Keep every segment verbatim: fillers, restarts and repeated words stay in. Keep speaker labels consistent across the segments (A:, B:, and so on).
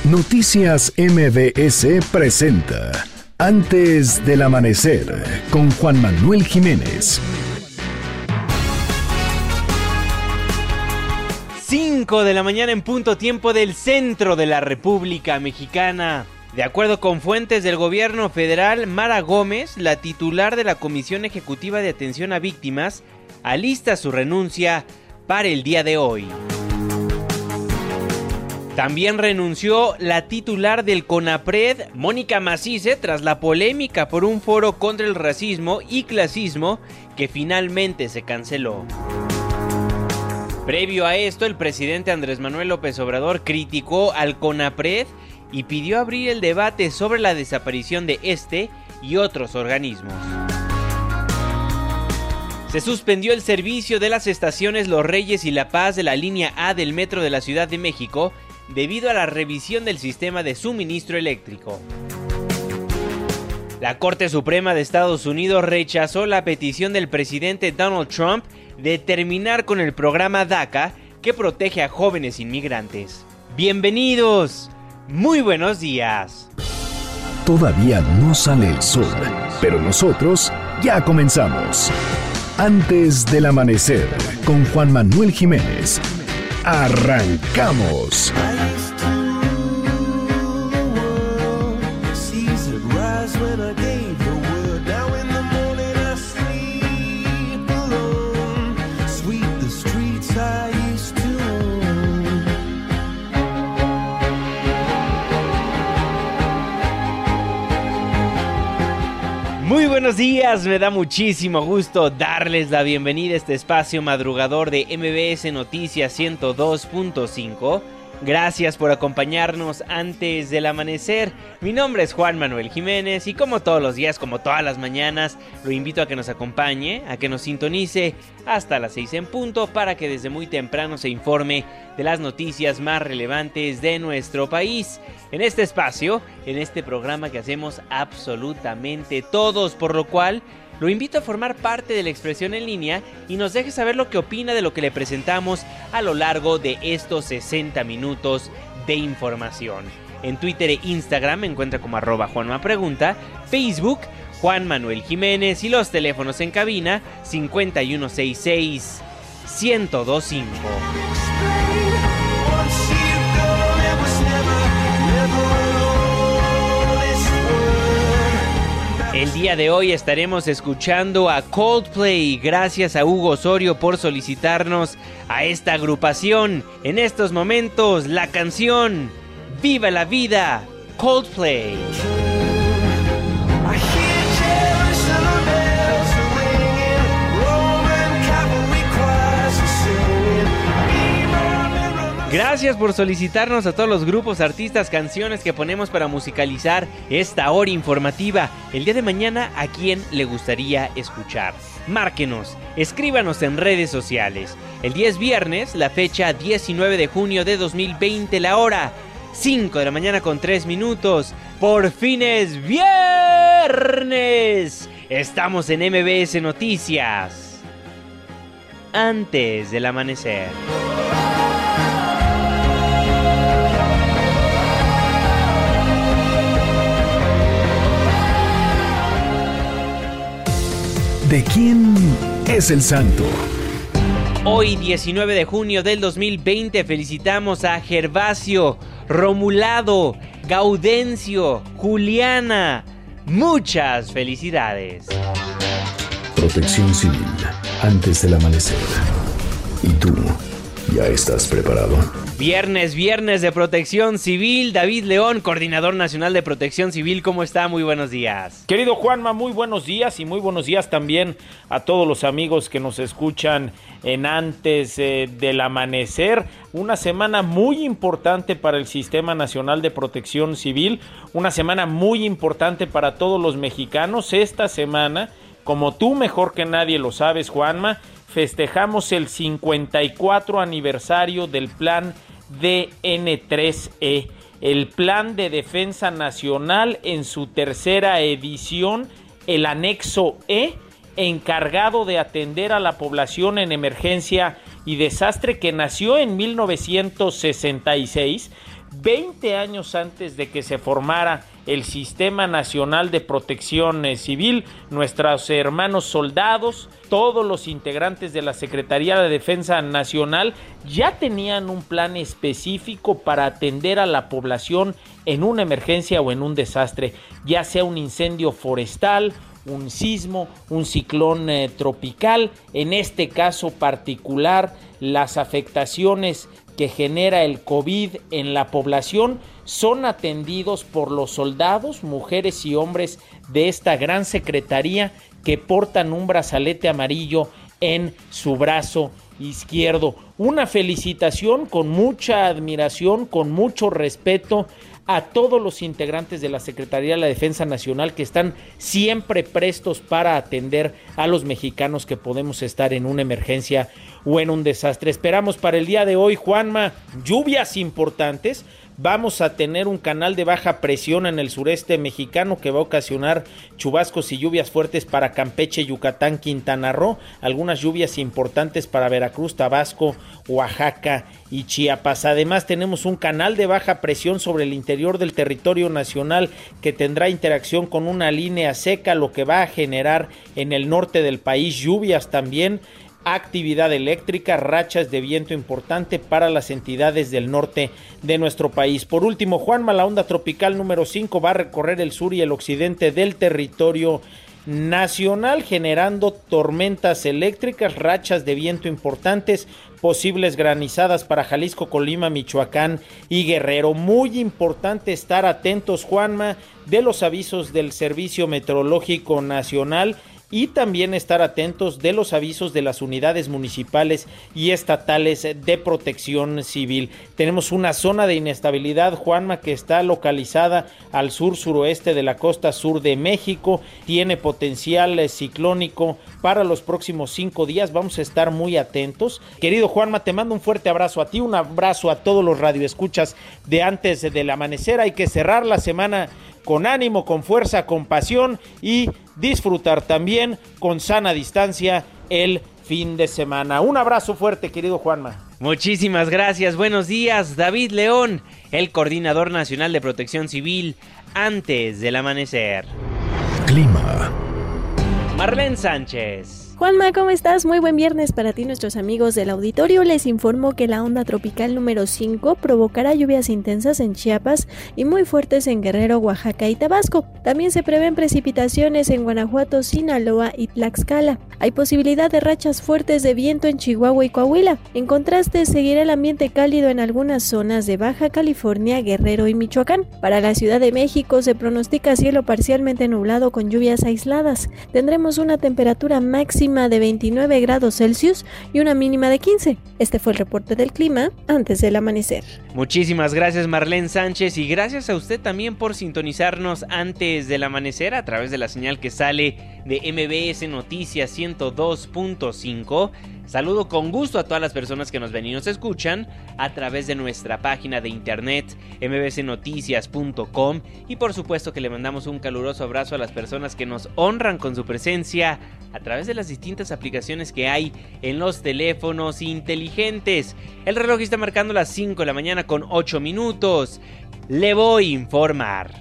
A: Noticias M B S presenta Antes del Amanecer con Juan Manuel Jiménez.
B: cinco de la mañana en punto, tiempo del centro de la República Mexicana. De acuerdo con fuentes del gobierno federal, Mara Gómez, la titular de la Comisión Ejecutiva de Atención a Víctimas, alista su renuncia para el día de hoy. También renunció la titular del CONAPRED, Mónica Macice, tras la polémica por un foro contra el racismo y clasismo que finalmente se canceló. Previo a esto, el presidente Andrés Manuel López Obrador criticó al CONAPRED y pidió abrir el debate sobre la desaparición de este y otros organismos. Se suspendió el servicio de las estaciones Los Reyes y La Paz de la línea A del metro de la Ciudad de México debido a la revisión del sistema de suministro eléctrico. La Corte Suprema de Estados Unidos rechazó la petición del presidente Donald Trump de terminar con el programa DACA que protege a jóvenes inmigrantes. ¡Bienvenidos! ¡Muy buenos días!
A: Todavía no sale el sol, pero nosotros ya comenzamos. Antes del Amanecer con Juan Manuel Jiménez. ¡Arrancamos!
B: Muy buenos días, me da muchísimo gusto darles la bienvenida a este espacio madrugador de M B S Noticias ciento dos punto cinco. Gracias por acompañarnos antes del amanecer. Mi nombre es Juan Manuel Jiménez y como todos los días, como todas las mañanas, lo invito a que nos acompañe, a que nos sintonice hasta las seis en punto para que desde muy temprano se informe de las noticias más relevantes de nuestro país. En este espacio, en este programa que hacemos absolutamente todos, por lo cual lo invito a formar parte de la expresión en línea y nos deje saber lo que opina de lo que le presentamos a lo largo de estos sesenta minutos de información. En Twitter e Instagram me encuentra como arroba Juanma Pregunta, Facebook Juan Manuel Jiménez y los teléfonos en cabina cincuenta y uno sesenta y seis, ciento veinticinco. El día de hoy estaremos escuchando a Coldplay. Gracias a Hugo Osorio por solicitarnos a esta agrupación. En estos momentos, la canción Viva la Vida, Coldplay. Gracias por solicitarnos a todos los grupos, artistas, canciones que ponemos para musicalizar esta hora informativa. El día de mañana, ¿a quién le gustaría escuchar? Márquenos, escríbanos en redes sociales. El día es viernes, la fecha diecinueve de junio de dos mil veinte, la hora cinco de la mañana con tres minutos. Por fin es viernes. Estamos en M B S Noticias. Antes del amanecer.
A: ¿De quién es el santo?
B: Hoy, diecinueve de junio del dos mil veinte, felicitamos a Gervasio, Romulado, Gaudencio, Juliana. Muchas felicidades.
A: Protección Civil, antes del amanecer. ¿Y tú, ya estás preparado?
B: Viernes, viernes de Protección Civil. David León, Coordinador Nacional de Protección Civil, ¿cómo está? Muy buenos días.
C: Querido Juanma, muy buenos días y muy buenos días también a todos los amigos que nos escuchan en Antes eh, del Amanecer. Una semana muy importante para el Sistema Nacional de Protección Civil, una semana muy importante para todos los mexicanos. Esta semana, como tú mejor que nadie lo sabes, Juanma, festejamos el cincuenta y cuatro aniversario del Plan D N tres E, el Plan de Defensa Nacional en su tercera edición, el anexo E, encargado de atender a la población en emergencia y desastre, que nació en mil novecientos sesenta y seis veinte años antes de que se formara el Sistema Nacional de Protección Civil, nuestros hermanos soldados, todos los integrantes de la Secretaría de Defensa Nacional ya tenían un plan específico para atender a la población en una emergencia o en un desastre, ya sea un incendio forestal, un sismo, un ciclón eh, tropical. En este caso particular, las afectaciones que genera el COVID en la población son atendidos por los soldados, mujeres y hombres de esta gran secretaría que portan un brazalete amarillo en su brazo izquierdo. Una felicitación con mucha admiración, con mucho respeto a todos los integrantes de la Secretaría de la Defensa Nacional que están siempre prestos para atender a los mexicanos que podemos estar en una emergencia o en un desastre. Esperamos para el día de hoy, Juanma, lluvias importantes. Vamos a tener un canal de baja presión en el sureste mexicano que va a ocasionar chubascos y lluvias fuertes para Campeche, Yucatán, Quintana Roo, algunas lluvias importantes para Veracruz, Tabasco, Oaxaca y Chiapas. Además, tenemos un canal de baja presión sobre el interior del territorio nacional que tendrá interacción con una línea seca, lo que va a generar en el norte del país lluvias también, actividad eléctrica, rachas de viento importante para las entidades del norte de nuestro país. Por último, Juanma, la onda tropical número cinco va a recorrer el sur y el occidente del territorio nacional, generando tormentas eléctricas, rachas de viento importantes, posibles granizadas para Jalisco, Colima, Michoacán y Guerrero. Muy importante estar atentos, Juanma, de los avisos del Servicio Meteorológico Nacional y también estar atentos de los avisos de las unidades municipales y estatales de protección civil. Tenemos una zona de inestabilidad, Juanma, que está localizada al sur-suroeste de la costa sur de México. Tiene potencial ciclónico para los próximos cinco días. Vamos a estar muy atentos. Querido Juanma, te mando un fuerte abrazo a ti, un abrazo a todos los radioescuchas de Antes del Amanecer. Hay que cerrar la semana con ánimo, con fuerza, con pasión y disfrutar también con sana distancia el fin de semana. Un abrazo fuerte, querido Juanma.
B: Muchísimas gracias, buenos días. David León, el Coordinador Nacional de Protección Civil, Antes del Amanecer.
A: Clima.
B: Marlene Sánchez.
D: Juanma, ¿cómo estás? Muy buen viernes para ti, nuestros amigos del auditorio. Les informo que la onda tropical número cinco provocará lluvias intensas en Chiapas y muy fuertes en Guerrero, Oaxaca y Tabasco. También se prevén precipitaciones en Guanajuato, Sinaloa y Tlaxcala. Hay posibilidad de rachas fuertes de viento en Chihuahua y Coahuila. En contraste, seguirá el ambiente cálido en algunas zonas de Baja California, Guerrero y Michoacán. Para la Ciudad de México se pronostica cielo parcialmente nublado con lluvias aisladas. Tendremos una temperatura máxima de veintinueve grados Celsius y una mínima de quince. Este fue el reporte del clima antes del amanecer.
B: Muchísimas gracias, Marlene Sánchez, y gracias a usted también por sintonizarnos antes del amanecer a través de la señal que sale de M B S Noticias ciento dos punto cinco. Saludo con gusto a todas las personas que nos ven y nos escuchan a través de nuestra página de internet m b s noticias punto com, y por supuesto que le mandamos un caluroso abrazo a las personas que nos honran con su presencia a través de las distintas aplicaciones que hay en los teléfonos inteligentes. El reloj está marcando las cinco de la mañana con ocho minutos. Le voy a informar.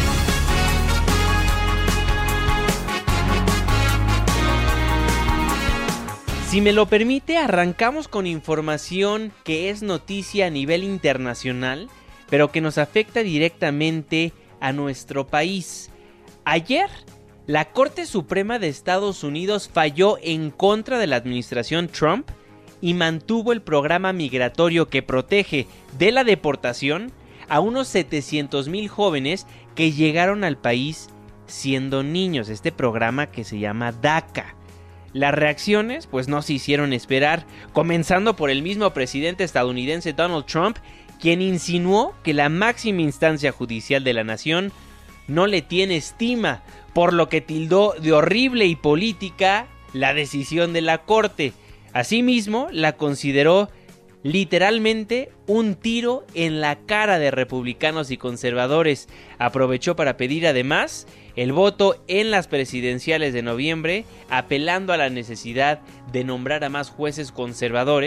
B: Si me lo permite, arrancamos con información que es noticia a nivel internacional, pero que nos afecta directamente a nuestro país. Ayer, la Corte Suprema de Estados Unidos falló en contra de la administración Trump y mantuvo el programa migratorio que protege de la deportación a unos setecientos mil jóvenes que llegaron al país siendo niños, este programa que se llama DACA. Las reacciones pues no se hicieron esperar, comenzando por el mismo presidente estadounidense Donald Trump, quien insinuó que la máxima instancia judicial de la nación no le tiene estima, por lo que tildó de horrible y política la decisión de la corte. Asimismo, la consideró literalmente un tiro en la cara de republicanos y conservadores. Aprovechó para pedir además el voto en las presidenciales de noviembre, apelando a la necesidad de nombrar a más jueces conservadores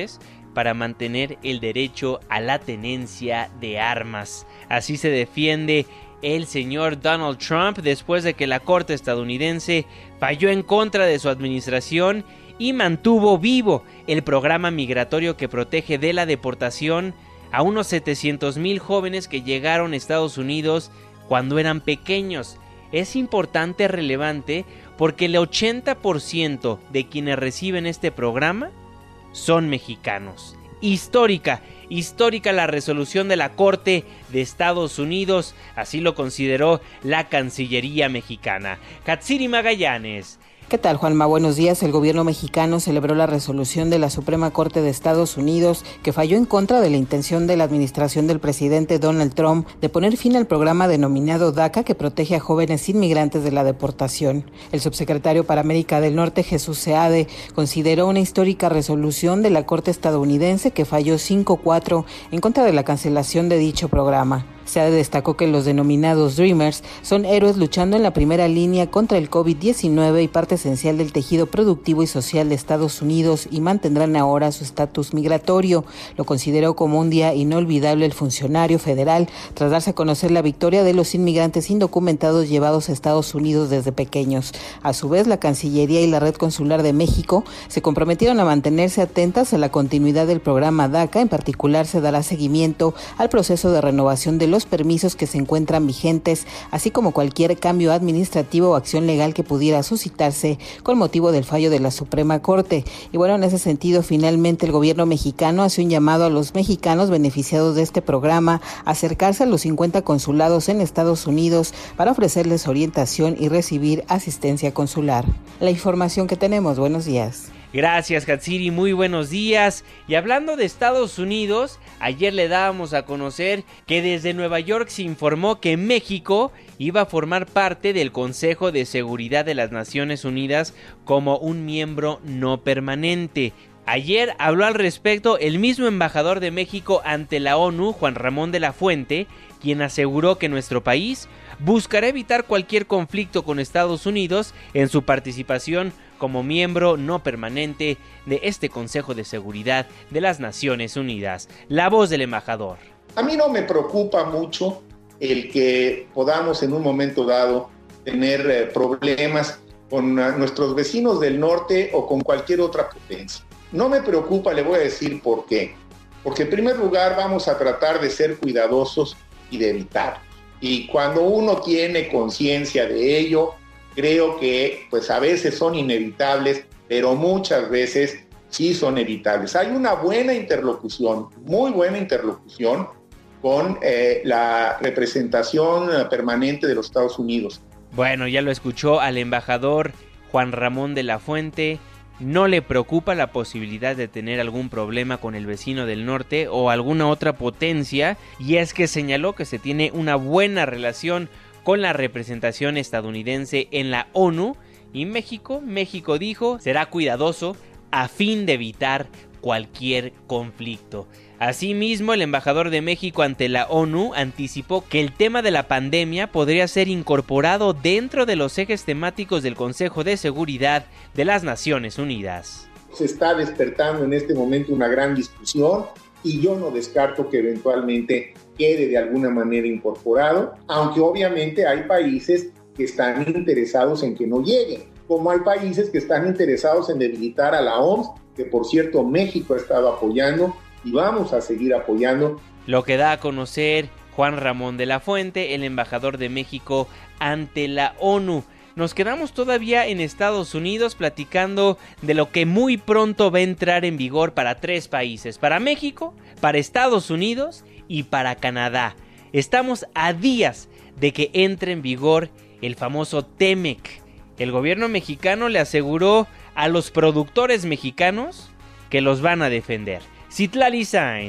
B: para mantener el derecho a la tenencia de armas. Así se defiende el señor Donald Trump después de que la Corte estadounidense falló en contra de su administración y mantuvo vivo el programa migratorio que protege de la deportación a unos setecientos mil jóvenes que llegaron a Estados Unidos cuando eran pequeños. Es importante, relevante, porque el ochenta por ciento de quienes reciben este programa son mexicanos. Histórica, histórica la resolución de la Corte de Estados Unidos, así lo consideró la Cancillería mexicana. Katsiri Magallanes.
E: ¿Qué tal, Juanma? Buenos días. El gobierno mexicano celebró la resolución de la Suprema Corte de Estados Unidos que falló en contra de la intención de la administración del presidente Donald Trump de poner fin al programa denominado DACA que protege a jóvenes inmigrantes de la deportación. El subsecretario para América del Norte, Jesús Seade, consideró una histórica resolución de la Corte estadounidense que falló cinco cuatro en contra de la cancelación de dicho programa. Seade destacó que los denominados Dreamers son héroes luchando en la primera línea contra el covid diecinueve y parte esencial del tejido productivo y social de Estados Unidos y mantendrán ahora su estatus migratorio. Lo consideró como un día inolvidable el funcionario federal tras darse a conocer la victoria de los inmigrantes indocumentados llevados a Estados Unidos desde pequeños. A su vez, la Cancillería y la Red Consular de México se comprometieron a mantenerse atentas a la continuidad del programa DACA. En particular, se dará seguimiento al proceso de renovación de los permisos que se encuentran vigentes, así como cualquier cambio administrativo o acción legal que pudiera suscitarse con motivo del fallo de la Suprema Corte. Y bueno, en ese sentido, finalmente el gobierno mexicano hace un llamado a los mexicanos beneficiados de este programa a acercarse a los cincuenta consulados en Estados Unidos para ofrecerles orientación y recibir asistencia consular. La información que tenemos. Buenos días.
B: Gracias, Katsiri, muy buenos días. Y hablando de Estados Unidos, ayer le dábamos a conocer que desde Nueva York se informó que México iba a formar parte del Consejo de Seguridad de las Naciones Unidas como un miembro no permanente. Ayer habló al respecto el mismo embajador de México ante la ONU, Juan Ramón de la Fuente, quien aseguró que nuestro país buscará evitar cualquier conflicto con Estados Unidos en su participación como miembro no permanente de este Consejo de Seguridad de las Naciones Unidas. La voz del embajador.
F: A mí no me preocupa mucho el que podamos en un momento dado tener eh, problemas con uh, nuestros vecinos del norte o con cualquier otra potencia. No me preocupa, le voy a decir por qué. Porque en primer lugar vamos a tratar de ser cuidadosos y de evitarlos. Y cuando uno tiene conciencia de ello, creo que pues a veces son inevitables, pero muchas veces sí son evitables. Hay una buena interlocución, muy buena interlocución con eh, la representación permanente de los Estados Unidos.
B: Bueno, ya lo escuchó al embajador Juan Ramón de la Fuente. No le preocupa la posibilidad de tener algún problema con el vecino del norte o alguna otra potencia, y es que señaló que se tiene una buena relación con la representación estadounidense en la ONU, y México, México dijo, será cuidadoso a fin de evitar cualquier conflicto. Asimismo, el embajador de México ante la ONU anticipó que el tema de la pandemia podría ser incorporado dentro de los ejes temáticos del Consejo de Seguridad de las Naciones Unidas.
F: Se está despertando en este momento una gran discusión y yo no descarto que eventualmente quede de alguna manera incorporado, aunque obviamente hay países que están interesados en que no llegue, como hay países que están interesados en debilitar a la O M S, que por cierto México ha estado apoyando y vamos a seguir apoyando.
B: Lo que da a conocer Juan Ramón de la Fuente, el embajador de México ante la ONU. Nos quedamos todavía en Estados Unidos platicando de lo que muy pronto va a entrar en vigor para tres países, para México, para Estados Unidos y para Canadá. Estamos a días de que entre en vigor el famoso TEMEC. El gobierno mexicano le aseguró a los productores mexicanos que los van a defender. Citlali Sáenz.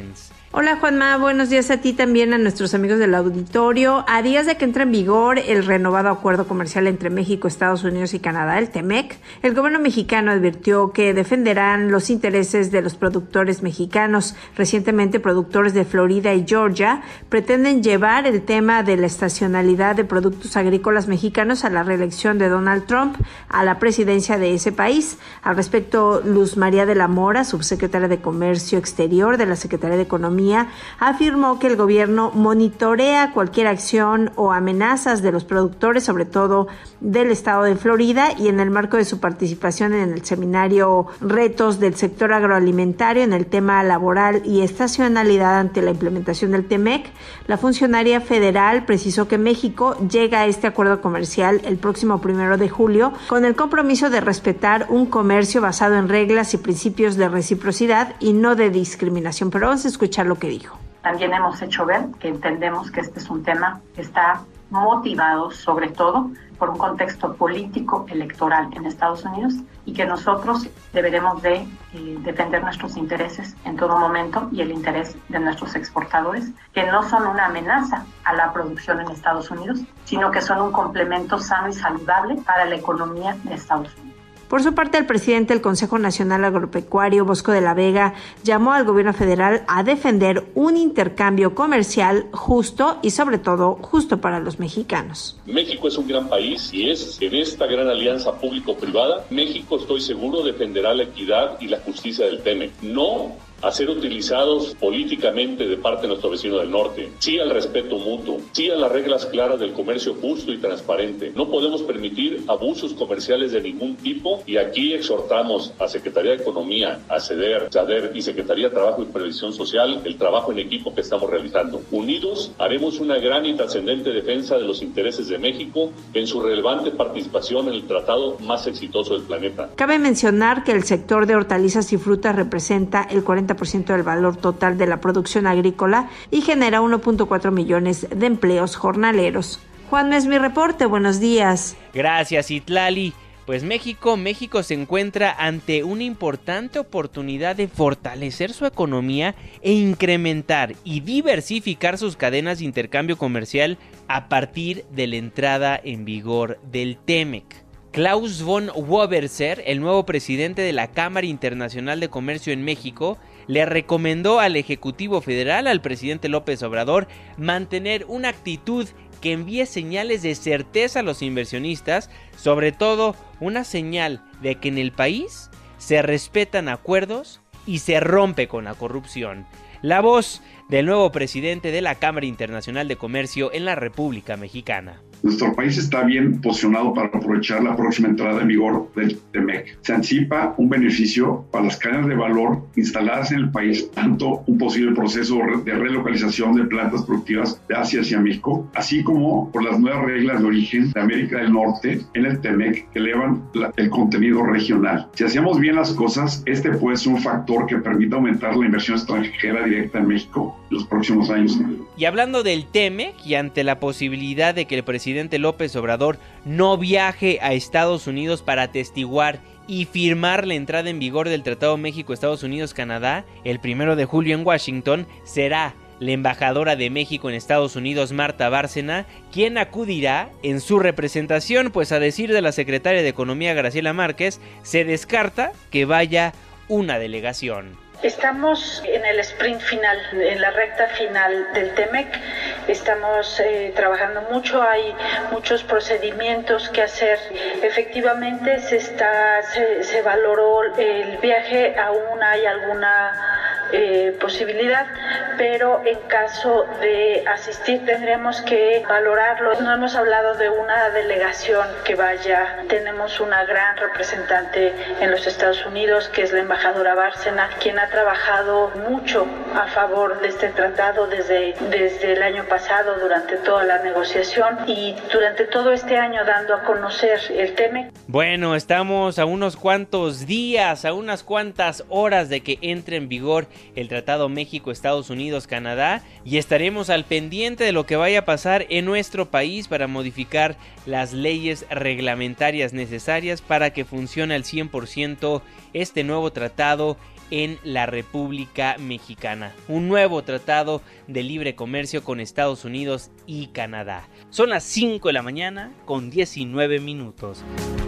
G: Hola Juanma, buenos días a ti también, a nuestros amigos del auditorio. A días de que entre en vigor el renovado acuerdo comercial entre México, Estados Unidos y Canadá, el TEMEC, el gobierno mexicano advirtió que defenderán los intereses de los productores mexicanos. Recientemente, productores de Florida y Georgia pretenden llevar el tema de la estacionalidad de productos agrícolas mexicanos a la reelección de Donald Trump a la presidencia de ese país. Al respecto, Luz María de la Mora, subsecretaria de Comercio Exterior de la Secretaría de Economía, afirmó que el gobierno monitorea cualquier acción o amenazas de los productores, sobre todo del estado de Florida, y en el marco de su participación en el seminario Retos del sector agroalimentario en el tema laboral y estacionalidad ante la implementación del TEMEC, la funcionaria federal precisó que México llega a este acuerdo comercial el próximo primero de julio con el compromiso de respetar un comercio basado en reglas y principios de reciprocidad y no de discriminación. Pero vamos a escuchar lo que dijo.
H: También hemos hecho ver que entendemos que este es un tema que está motivado sobre todo por un contexto político electoral en Estados Unidos y que nosotros deberemos de eh, defender nuestros intereses en todo momento y el interés de nuestros exportadores, que no son una amenaza a la producción en Estados Unidos, sino que son un complemento sano y saludable para la economía de Estados Unidos.
G: Por su parte, el presidente del Consejo Nacional Agropecuario, Bosco de la Vega, llamó al gobierno federal a defender un intercambio comercial justo y, sobre todo, justo para los mexicanos.
I: México es un gran país y es en esta gran alianza público-privada, México, estoy seguro, defenderá la equidad y la justicia del TEMEC. No a ser utilizados políticamente de parte de nuestro vecino del norte. Sí al respeto mutuo, sí a las reglas claras del comercio justo y transparente. No podemos permitir abusos comerciales de ningún tipo y aquí exhortamos a Secretaría de Economía, a CEDER, SADER y Secretaría de Trabajo y Previsión Social el trabajo en equipo que estamos realizando. Unidos haremos una gran y trascendente defensa de los intereses de México en su relevante participación en el tratado más exitoso del planeta.
G: Cabe mencionar que el sector de hortalizas y frutas representa el cuarenta por ciento del valor total de la producción agrícola y genera uno punto cuatro millones de empleos jornaleros. Juan, es mi reporte, buenos días.
B: Gracias, Itlali. Pues México, México se encuentra ante una importante oportunidad de fortalecer su economía e incrementar y diversificar sus cadenas de intercambio comercial a partir de la entrada en vigor del TEMEC. Klaus von Woberser, el nuevo presidente de la Cámara Internacional de Comercio en México, le recomendó al Ejecutivo Federal, al presidente López Obrador, mantener una actitud que envíe señales de certeza a los inversionistas, sobre todo una señal de que en el país se respetan acuerdos y se rompe con la corrupción. La voz del nuevo presidente de la Cámara Internacional de Comercio en la República Mexicana.
J: Nuestro país está bien posicionado para aprovechar la próxima entrada en vigor del TEMEC. Se anticipa un beneficio para las cadenas de valor instaladas en el país, tanto un posible proceso de relocalización de plantas productivas de Asia hacia México, así como por las nuevas reglas de origen de América del Norte en el TEMEC que elevan la, el contenido regional. Si hacemos bien las cosas, este puede ser un factor que permita aumentar la inversión extranjera directa en México en los próximos años.
B: Y hablando del TEMEC y ante la posibilidad de que el presidente presidente López Obrador no viaje a Estados Unidos para atestiguar y firmar la entrada en vigor del Tratado México-Estados Unidos-Canadá, el primero de julio en Washington, será la embajadora de México en Estados Unidos, Marta Bárcena, quien acudirá en su representación, pues a decir de la secretaria de Economía, Graciela Márquez, se descarta que vaya una delegación.
K: Estamos en el sprint final, en la recta final del TEMEC. Estamos eh, trabajando mucho, hay muchos procedimientos que hacer. Efectivamente se está, se, se valoró el viaje, aún hay alguna eh, posibilidad, pero en caso de asistir tendremos que valorarlo. No hemos hablado de una delegación que vaya. Tenemos una gran representante en los Estados Unidos, que es la embajadora Bárcena, quien ha trabajado mucho a favor de este tratado desde, desde el año pasado, durante toda la negociación y durante todo este año dando a conocer el TEMEC.
B: Bueno, estamos a unos cuantos días, a unas cuantas horas de que entre en vigor el Tratado México-Estados Unidos-Canadá y estaremos al pendiente de lo que vaya a pasar en nuestro país para modificar las leyes reglamentarias necesarias para que funcione al cien por ciento este nuevo tratado en la República Mexicana. Un nuevo tratado de libre comercio con Estados Unidos y Canadá. Son las cinco de la mañana con diecinueve minutos.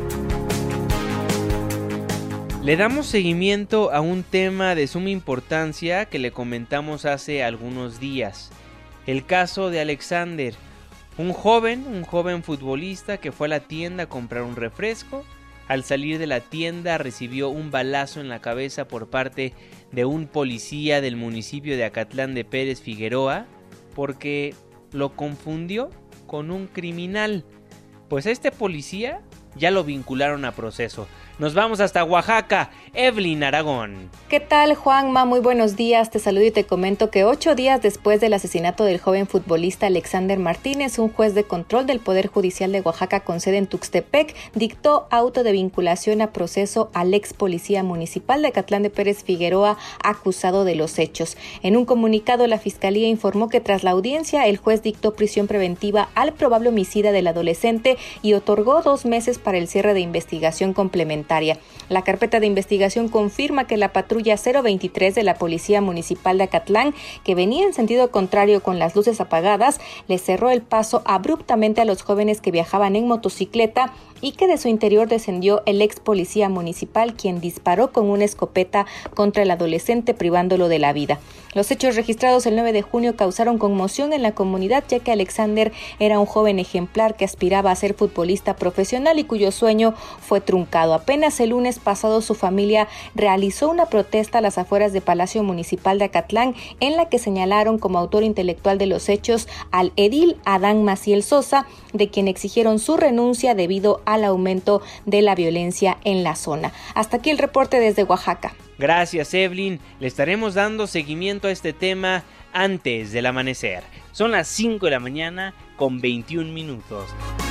B: Le damos seguimiento a un tema de suma importancia que le comentamos hace algunos días. El caso de Alexander, un joven, un joven futbolista que fue a la tienda a comprar un refresco. Al salir de la tienda recibió un balazo en la cabeza por parte de un policía del municipio de Acatlán de Pérez Figueroa porque lo confundió con un criminal. Pues a este policía ya lo vincularon a proceso. Nos vamos hasta Oaxaca. Evelyn Aragón.
L: ¿Qué tal, Juanma? Muy buenos días. Te saludo y te comento que ocho días después del asesinato del joven futbolista Alexander Martínez, un juez de control del Poder Judicial de Oaxaca con sede en Tuxtepec dictó auto de vinculación a proceso al ex policía municipal de Acatlán de Pérez Figueroa acusado de los hechos. En un comunicado, la Fiscalía informó que tras la audiencia, el juez dictó prisión preventiva al probable homicida del adolescente y otorgó dos meses para el cierre de investigación complementaria. La carpeta de investigación confirma que la patrulla cero veintitrés de la Policía Municipal de Acatlán, que venía en sentido contrario con las luces apagadas, le cerró el paso abruptamente a los jóvenes que viajaban en motocicleta y que de su interior descendió el ex policía municipal, quien disparó con una escopeta contra el adolescente privándolo de la vida. Los hechos registrados el nueve de junio causaron conmoción en la comunidad, ya que Alexander era un joven ejemplar que aspiraba a ser futbolista profesional y cuyo sueño fue truncado. Apenas el lunes pasado su familia realizó una protesta a las afueras de Palacio Municipal de Acatlán, en la que señalaron como autor intelectual de los hechos al edil Adán Maciel Sosa, de quien exigieron su renuncia debido al aumento de la violencia en la zona. Hasta aquí el reporte desde Oaxaca.
B: Gracias, Evelyn. Le estaremos dando seguimiento a este tema antes del amanecer. Son las cinco de la mañana con veintiún minutos.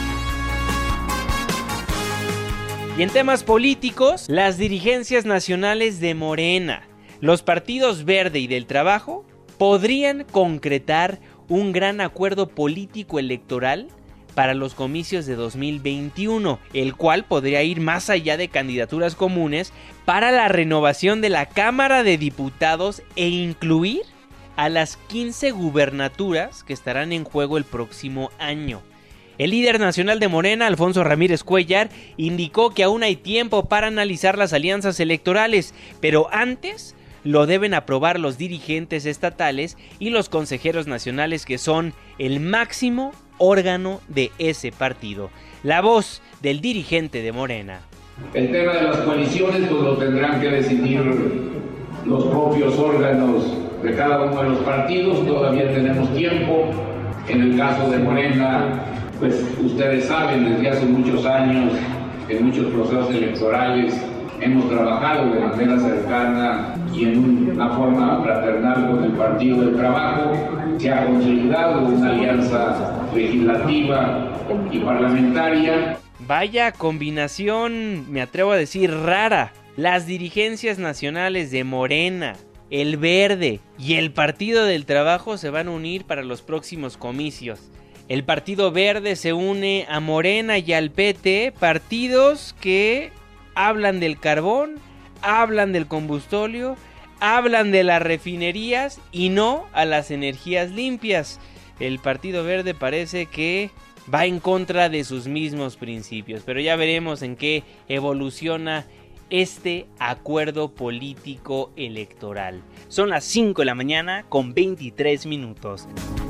B: Y en temas políticos, las dirigencias nacionales de Morena, los partidos Verde y del Trabajo, podrían concretar un gran acuerdo político electoral para los comicios de dos mil veintiuno, el cual podría ir más allá de candidaturas comunes para la renovación de la Cámara de Diputados e incluir a las quince gubernaturas que estarán en juego el próximo año. El líder nacional de Morena, Alfonso Ramírez Cuellar, indicó que aún hay tiempo para analizar las alianzas electorales, pero antes lo deben aprobar los dirigentes estatales y los consejeros nacionales, que son el máximo órgano de ese partido. La voz del dirigente de Morena.
M: El tema de las coaliciones pues lo tendrán que decidir los propios órganos de cada uno de los partidos. Todavía tenemos tiempo. En el caso de Morena, pues ustedes saben, desde hace muchos años, en muchos procesos electorales, hemos trabajado de manera cercana y en una forma fraternal con el Partido del Trabajo. Se ha consolidado una alianza legislativa y parlamentaria.
B: Vaya combinación, me atrevo a decir, rara. Las dirigencias nacionales de Morena, el Verde y el Partido del Trabajo se van a unir para los próximos comicios. El Partido Verde se une a Morena y al P T, partidos que hablan del carbón, hablan del combustóleo, hablan de las refinerías y no a las energías limpias. El Partido Verde parece que va en contra de sus mismos principios, pero ya veremos en qué evoluciona este acuerdo político electoral. Son las cinco de la mañana con veintitrés minutos.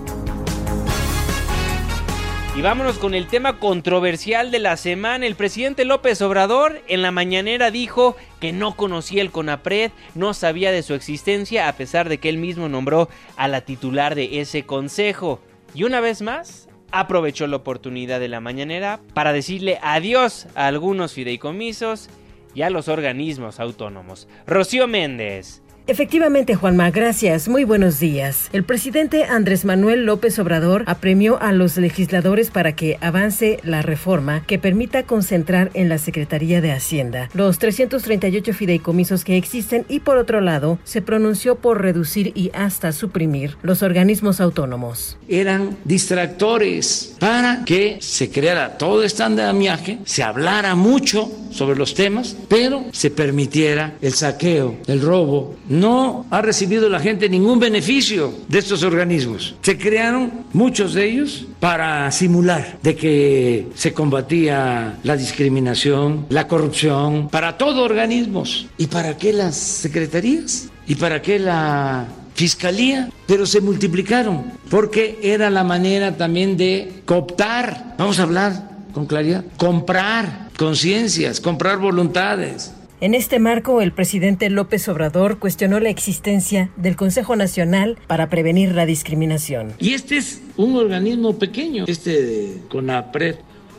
B: Y vámonos con el tema controversial de la semana. El presidente López Obrador en la mañanera dijo que no conocía el CONAPRED, no sabía de su existencia, a pesar de que él mismo nombró a la titular de ese consejo. Y una vez más, aprovechó la oportunidad de la mañanera para decirle adiós a algunos fideicomisos y a los organismos autónomos. Rocío Méndez
N: Efectivamente, Juanma, gracias. Muy buenos días. El presidente Andrés Manuel López Obrador apremió a los legisladores para que avance la reforma que permita concentrar en la Secretaría de Hacienda los trescientos treinta y ocho fideicomisos que existen y, por otro lado, se pronunció por reducir y hasta suprimir los organismos autónomos.
O: Eran distractores para que se creara todo este andamiaje, se hablara mucho sobre los temas, pero se permitiera el saqueo, el robo. No ha recibido la gente ningún beneficio de estos organismos. Se crearon muchos de ellos para simular de que se combatía la discriminación, la corrupción, para todo organismos. ¿Y para qué las secretarías? ¿Y para qué la Fiscalía? Pero se multiplicaron porque era la manera también de cooptar, vamos a hablar con claridad, comprar conciencias, comprar voluntades.
N: En este marco, el presidente López Obrador cuestionó la existencia del Consejo Nacional para Prevenir la Discriminación.
O: Y este es un organismo pequeño, este de CONAPRED.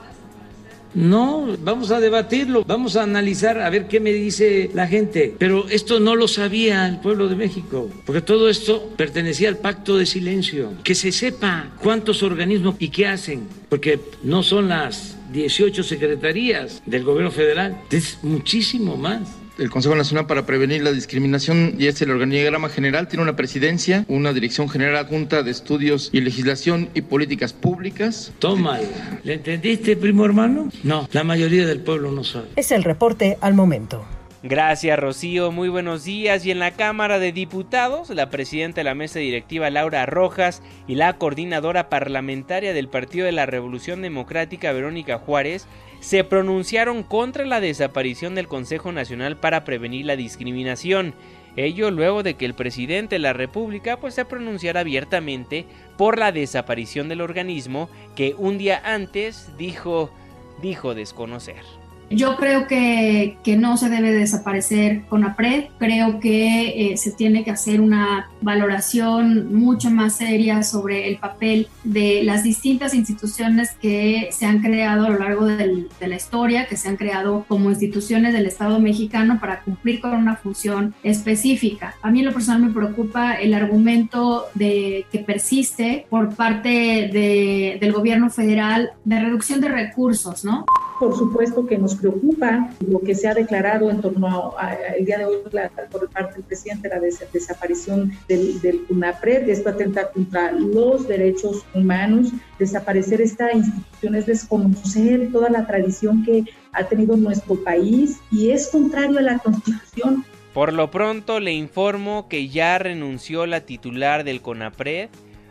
O: No, vamos a debatirlo, vamos a analizar a ver qué me dice la gente. Pero esto no lo sabía el pueblo de México, porque todo esto pertenecía al pacto de silencio. Que se sepa cuántos organismos y qué hacen, porque no son las dieciocho secretarías del gobierno federal, es muchísimo más.
P: El Consejo Nacional para Prevenir la Discriminación y es el organigrama general, tiene una presidencia, una dirección general adjunta de estudios y legislación y políticas públicas.
O: Toma, ¿le entendiste, primo hermano? No, la mayoría del pueblo no sabe.
N: Es el reporte al momento.
B: Gracias, Rocío, muy buenos días. Y en la Cámara de Diputados, la presidenta de la mesa directiva, Laura Rojas, y la coordinadora parlamentaria del Partido de la Revolución Democrática, Verónica Juárez, se pronunciaron contra la desaparición del Consejo Nacional para Prevenir la Discriminación. Ello luego de que el presidente de la República pues se pronunciara abiertamente por la desaparición del organismo que un día antes dijo, dijo desconocer.
Q: Yo creo que, que no se debe desaparecer CONAPRED, creo que eh, se tiene que hacer una valoración mucho más seria sobre el papel de las distintas instituciones que se han creado a lo largo del, de la historia, que se han creado como instituciones del Estado mexicano para cumplir con una función específica. A mí en lo personal me preocupa el argumento de, que persiste por parte de, del gobierno federal de reducción de recursos, ¿no?
R: Por supuesto que nos preocupa lo que se ha declarado en torno al día de hoy la, por parte del presidente, la des, desaparición del, del CONAPRED. Esto atenta contra los derechos humanos. Desaparecer esta institución es desconocer toda la tradición que ha tenido nuestro país y es contrario a la Constitución.
B: Por lo pronto le informo que ya renunció la titular del CONAPRED,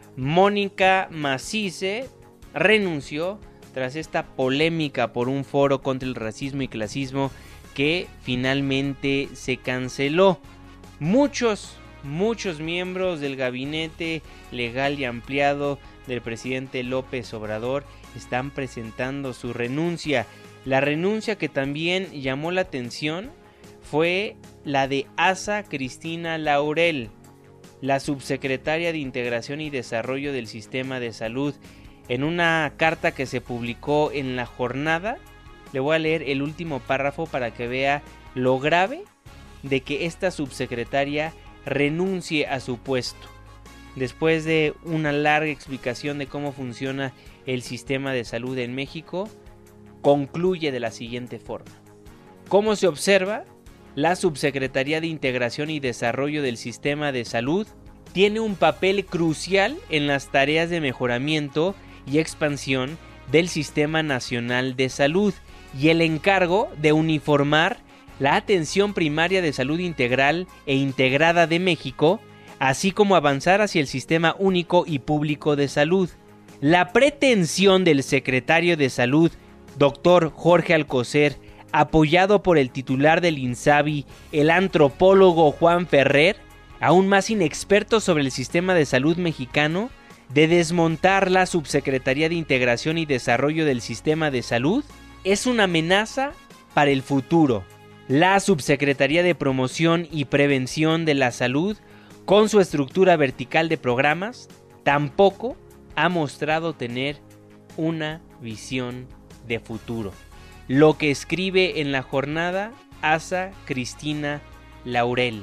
B: Mónica Macice, renunció tras esta polémica por un foro contra el racismo y clasismo que finalmente se canceló. Muchos, muchos miembros del gabinete legal y ampliado del presidente López Obrador están presentando su renuncia. La renuncia que también llamó la atención fue la de Asa Cristina Laurel, la subsecretaria de Integración y Desarrollo del Sistema de Salud. En una carta que se publicó en La Jornada, le voy a leer el último párrafo para que vea lo grave de que esta subsecretaria renuncie a su puesto. Después de una larga explicación de cómo funciona el sistema de salud en México, concluye de la siguiente forma. Como se observa, la Subsecretaría de Integración y Desarrollo del Sistema de Salud tiene un papel crucial en las tareas de mejoramiento y expansión del Sistema Nacional de Salud y el encargo de uniformar la atención primaria de salud integral e integrada de México, así como avanzar hacia el Sistema Único y Público de Salud. La pretensión del secretario de Salud, doctor Jorge Alcocer, apoyado por el titular del INSABI, el antropólogo Juan Ferrer, aún más inexperto sobre el sistema de salud mexicano, de desmontar la Subsecretaría de Integración y Desarrollo del Sistema de Salud, es una amenaza para el futuro. La Subsecretaría de Promoción y Prevención de la Salud, con su estructura vertical de programas, tampoco ha mostrado tener una visión de futuro. Lo que escribe en La Jornada Asa Cristina Laurel.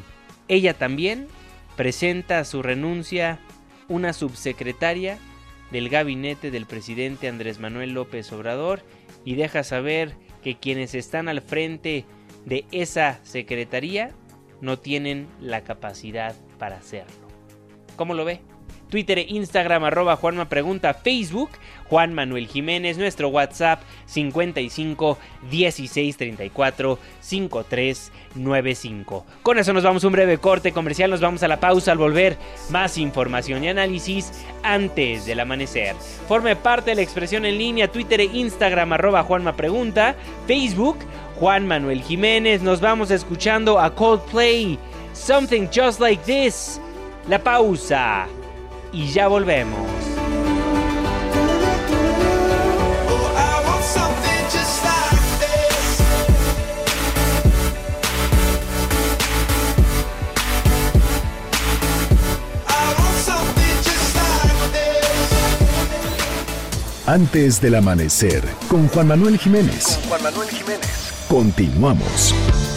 B: ella también presenta su renuncia, una subsecretaria del gabinete del presidente Andrés Manuel López Obrador, y deja saber que quienes están al frente de esa secretaría no tienen la capacidad para hacerlo. ¿Cómo lo ve? Twitter e Instagram, arroba Juanma Pregunta, Facebook, Juan Manuel Jiménez, nuestro WhatsApp cincuenta y cinco, dieciséis, treinta y cuatro, cincuenta y tres noventa y cinco. Con eso nos vamos a un breve corte comercial, nos vamos a la pausa. Al volver, más información y análisis antes del amanecer. Forme parte de la expresión en línea, Twitter e Instagram, arroba Juanma Pregunta, Facebook, Juan Manuel Jiménez. Nos vamos escuchando a Coldplay, Something Just Like This. La pausa y ya volvemos.
A: Antes del amanecer, con Juan Manuel Jiménez.
S: Con Juan Manuel Jiménez.
A: Continuamos.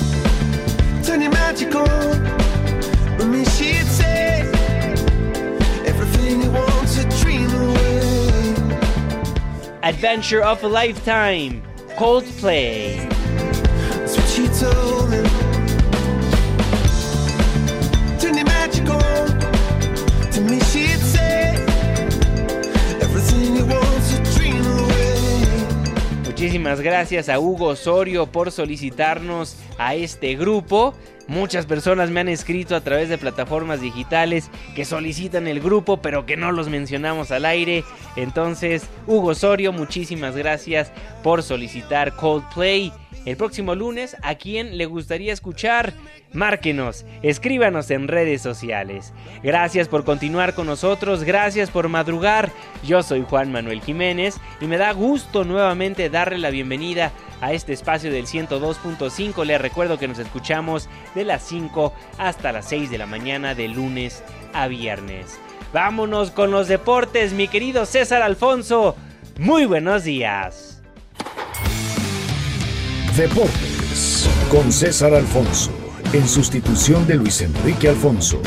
B: Adventure of a Lifetime, Coldplay. That's what she told me. Turn it magical. To me she'd say everything you want to dream away. Muchísimas gracias a Hugo Osorio por solicitarnos a este grupo. Muchas personas me han escrito a través de plataformas digitales que solicitan el grupo, pero que no los mencionamos al aire. Entonces, Hugo Osorio, muchísimas gracias por solicitar Coldplay. El próximo lunes, ¿a quién le gustaría escuchar? Márquenos, escríbanos en redes sociales. Gracias por continuar con nosotros, gracias por madrugar. Yo soy Juan Manuel Jiménez y me da gusto nuevamente darle la bienvenida a este espacio del ciento dos punto cinco. Les recuerdo que nos escuchamos de las cinco hasta las seis de la mañana de lunes a viernes. Vámonos con los deportes, mi querido César Alfonso. Muy buenos días.
A: Deportes con César Alfonso, en sustitución de Luis Enrique Alfonso.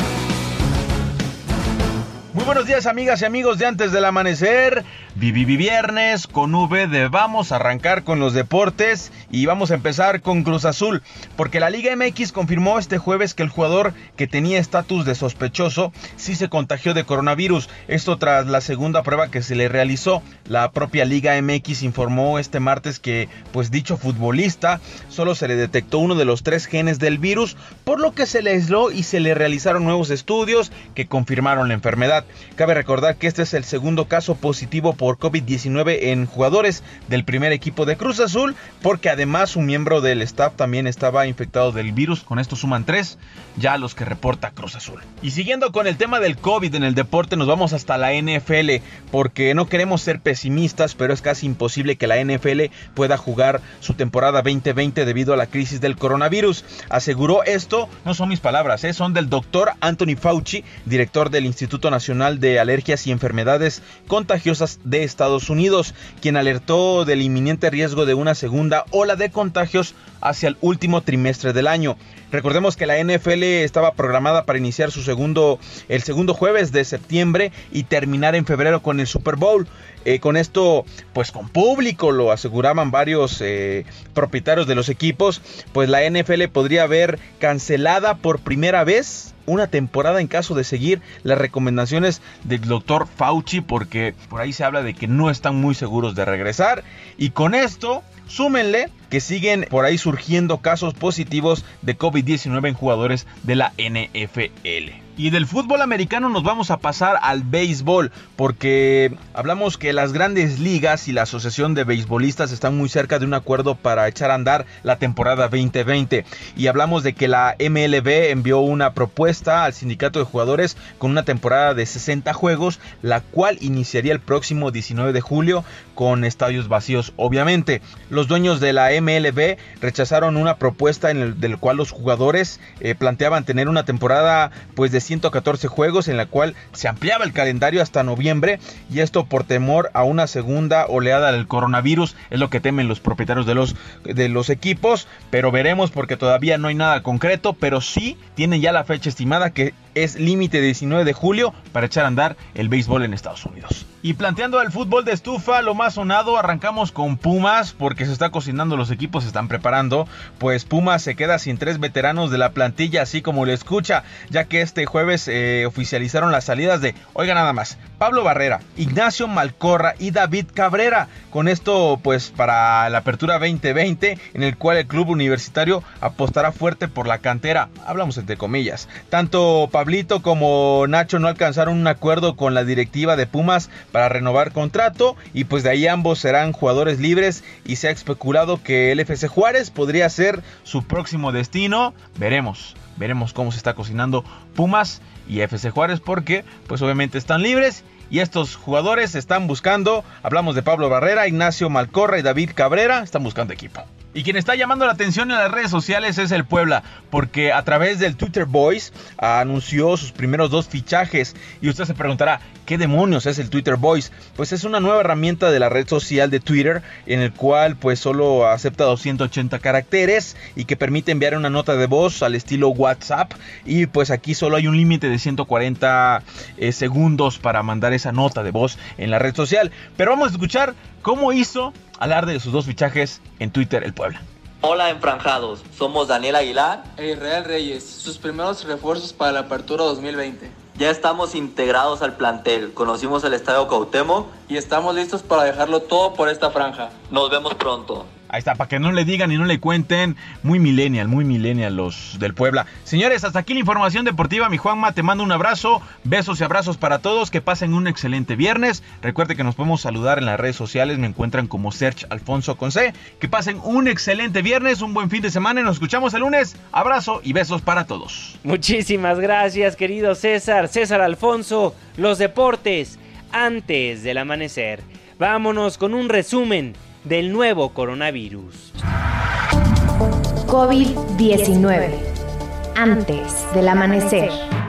T: Muy buenos días, amigas y amigos de Antes del Amanecer. Vivi Viernes con V de vamos a arrancar con los deportes y vamos a empezar con Cruz Azul, porque la Liga M X confirmó este jueves que el jugador que tenía estatus de sospechoso sí se contagió de coronavirus. Esto tras la segunda prueba que se le realizó. La propia Liga M X informó este martes que pues dicho futbolista solo se le detectó uno de los tres genes del virus, por lo que se le aisló y se le realizaron nuevos estudios que confirmaron la enfermedad. Cabe recordar que este es el segundo caso positivo por COVID diecinueve en jugadores del primer equipo de Cruz Azul, porque además un miembro del staff también estaba infectado del virus. Con esto suman tres ya los que reporta Cruz Azul. Y siguiendo con el tema del COVID en el deporte, nos vamos hasta la N F L, porque no queremos ser pesimistas, pero es casi imposible que la N F L pueda jugar su temporada veinte veinte debido a la crisis del coronavirus. Aseguró esto, no son mis palabras, ¿eh? son del doctor Anthony Fauci, director del Instituto Nacional de Alergias y Enfermedades Contagiosas de Estados Unidos, quien alertó del inminente riesgo de una segunda ola de contagios hacia el último trimestre del año. Recordemos que la N F L estaba programada para iniciar su segundo, el segundo jueves de septiembre y terminar en febrero con el Super Bowl. Eh, con esto, pues con público, lo aseguraban varios eh, propietarios de los equipos, pues la N F L podría ver cancelada por primera vez una temporada en caso de seguir las recomendaciones del doctor Fauci, porque por ahí se habla de que no están muy seguros de regresar. Y con esto, súmenle que siguen por ahí surgiendo casos positivos de COVID diecinueve en jugadores de la N F L. Y del fútbol americano nos vamos a pasar al béisbol, porque hablamos que las grandes ligas y la asociación de beisbolistas están muy cerca de un acuerdo para echar a andar la temporada veinte veinte. Y hablamos de que la M L B envió una propuesta al sindicato de jugadores con una temporada de sesenta juegos, la cual iniciaría el próximo diecinueve de julio con estadios vacíos, obviamente. Los dueños de la M M L B rechazaron una propuesta en el del cual los jugadores eh, planteaban tener una temporada pues de ciento catorce juegos en la cual se ampliaba el calendario hasta noviembre, y esto por temor a una segunda oleada del coronavirus. Es lo que temen los propietarios de los, de los equipos, pero veremos porque todavía no hay nada concreto, pero sí tienen ya la fecha estimada, que es límite de diecinueve de julio para echar a andar el béisbol en Estados Unidos. Y planteando el fútbol de estufa, lo más sonado, arrancamos con Pumas porque se está cocinando, los equipos se están preparando, pues Pumas se queda sin tres veteranos de la plantilla, así como le escucha, ya que este jueves eh, oficializaron las salidas de, oiga nada más, Pablo Barrera, Ignacio Malcorra y David Cabrera. Con esto pues para la apertura veinte veinte, en el cual el club universitario apostará fuerte por la cantera, hablamos entre comillas. Tanto Pablito como Nacho no alcanzaron un acuerdo con la directiva de Pumas para renovar contrato, y pues de ahí ambos serán jugadores libres, y se ha especulado que el F C Juárez podría ser su próximo destino. Veremos, veremos cómo se está cocinando Pumas y F C Juárez, porque pues obviamente están libres y estos jugadores están buscando, hablamos de Pablo Barrera, Ignacio Malcorra y David Cabrera, están buscando equipo. Y quien está llamando la atención en las redes sociales es el Puebla, porque a través del Twitter Boys anunció sus primeros dos fichajes. Y usted se preguntará, ¿qué demonios es el Twitter Boys? Pues es una nueva herramienta de la red social de Twitter, en el cual pues solo acepta doscientos ochenta caracteres y que permite enviar una nota de voz al estilo WhatsApp. Y pues aquí solo hay un límite de ciento cuarenta eh, segundos para mandar esa nota de voz en la red social. Pero vamos a escuchar cómo hizo alarde de sus dos fichajes en Twitter el Puebla.
S: Hola enfranjados, somos Daniel Aguilar e Israel Reyes, sus primeros refuerzos para la apertura dos mil veinte. Ya estamos integrados al plantel, conocimos el Estadio Cuauhtémoc y estamos listos para dejarlo todo por esta franja. Nos vemos pronto.
T: Ahí está, para que no le digan y no le cuenten. Muy millennial, muy millennial los del Puebla. Señores, hasta aquí la información deportiva. Mi Juanma, te mando un abrazo, besos y abrazos para todos. Que pasen un excelente viernes. Recuerde que nos podemos saludar en las redes sociales. Me encuentran como Serge Alfonso con C. Que pasen un excelente viernes, un buen fin de semana y nos escuchamos el lunes. Abrazo y besos para todos.
B: Muchísimas gracias, querido César. César Alfonso, los deportes antes del amanecer. Vámonos con un resumen del nuevo coronavirus.
U: COVID diecinueve. Antes del amanecer.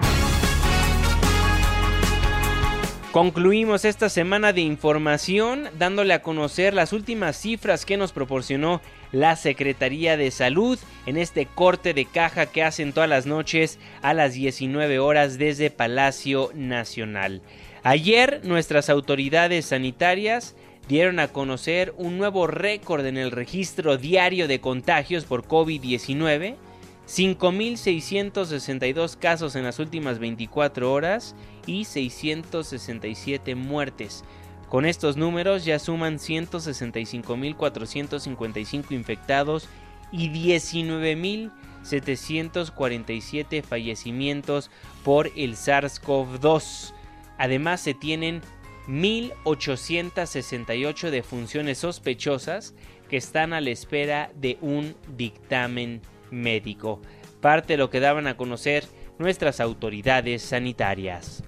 B: Concluimos esta semana de información dándole a conocer las últimas cifras que nos proporcionó la Secretaría de Salud en este corte de caja que hacen todas las noches a las diecinueve horas desde Palacio Nacional. Ayer nuestras autoridades sanitarias dieron a conocer un nuevo récord en el registro diario de contagios por COVID diecinueve, cinco mil seiscientos sesenta y dos casos en las últimas veinticuatro horas y seiscientos sesenta y siete muertes. Con estos números ya suman ciento sesenta y cinco mil cuatrocientos cincuenta y cinco infectados y diecinueve mil setecientos cuarenta y siete fallecimientos por el SARS-CoV dos. Además se tienen mil ochocientos sesenta y ocho defunciones sospechosas que están a la espera de un dictamen médico. Parte de lo que daban a conocer nuestras autoridades sanitarias.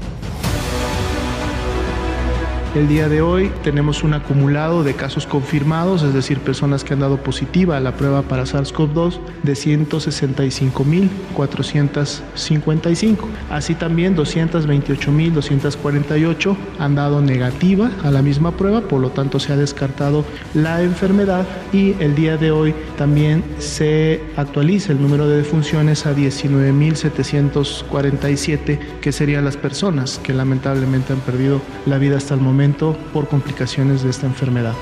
V: El día de hoy tenemos un acumulado de casos confirmados, es decir, personas que han dado positiva a la prueba para SARS-CoV dos de ciento sesenta y cinco mil cuatrocientos cincuenta y cinco. Así también doscientos veintiocho mil doscientos cuarenta y ocho han dado negativa a la misma prueba, por lo tanto se ha descartado la enfermedad, y el día de hoy también se actualiza el número de defunciones a diecinueve mil setecientos cuarenta y siete, que serían las personas que lamentablemente han perdido la vida hasta el momento por complicaciones de esta enfermedad.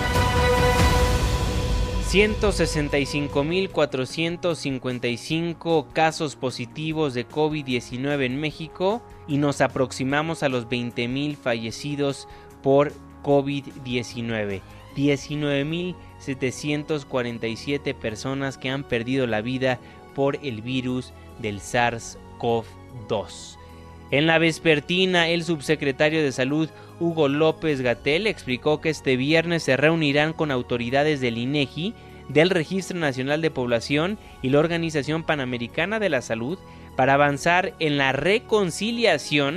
B: ciento sesenta y cinco mil cuatrocientos cincuenta y cinco casos positivos de COVID diecinueve en México y nos aproximamos a los veinte mil fallecidos por COVID diecinueve. diecinueve mil setecientos cuarenta y siete personas que han perdido la vida por el virus del SARS-CoV dos. En la vespertina, el subsecretario de Salud, Hugo López-Gatell, explicó que este viernes se reunirán con autoridades del INEGI, del Registro Nacional de Población y la Organización Panamericana de la Salud para avanzar en la reconciliación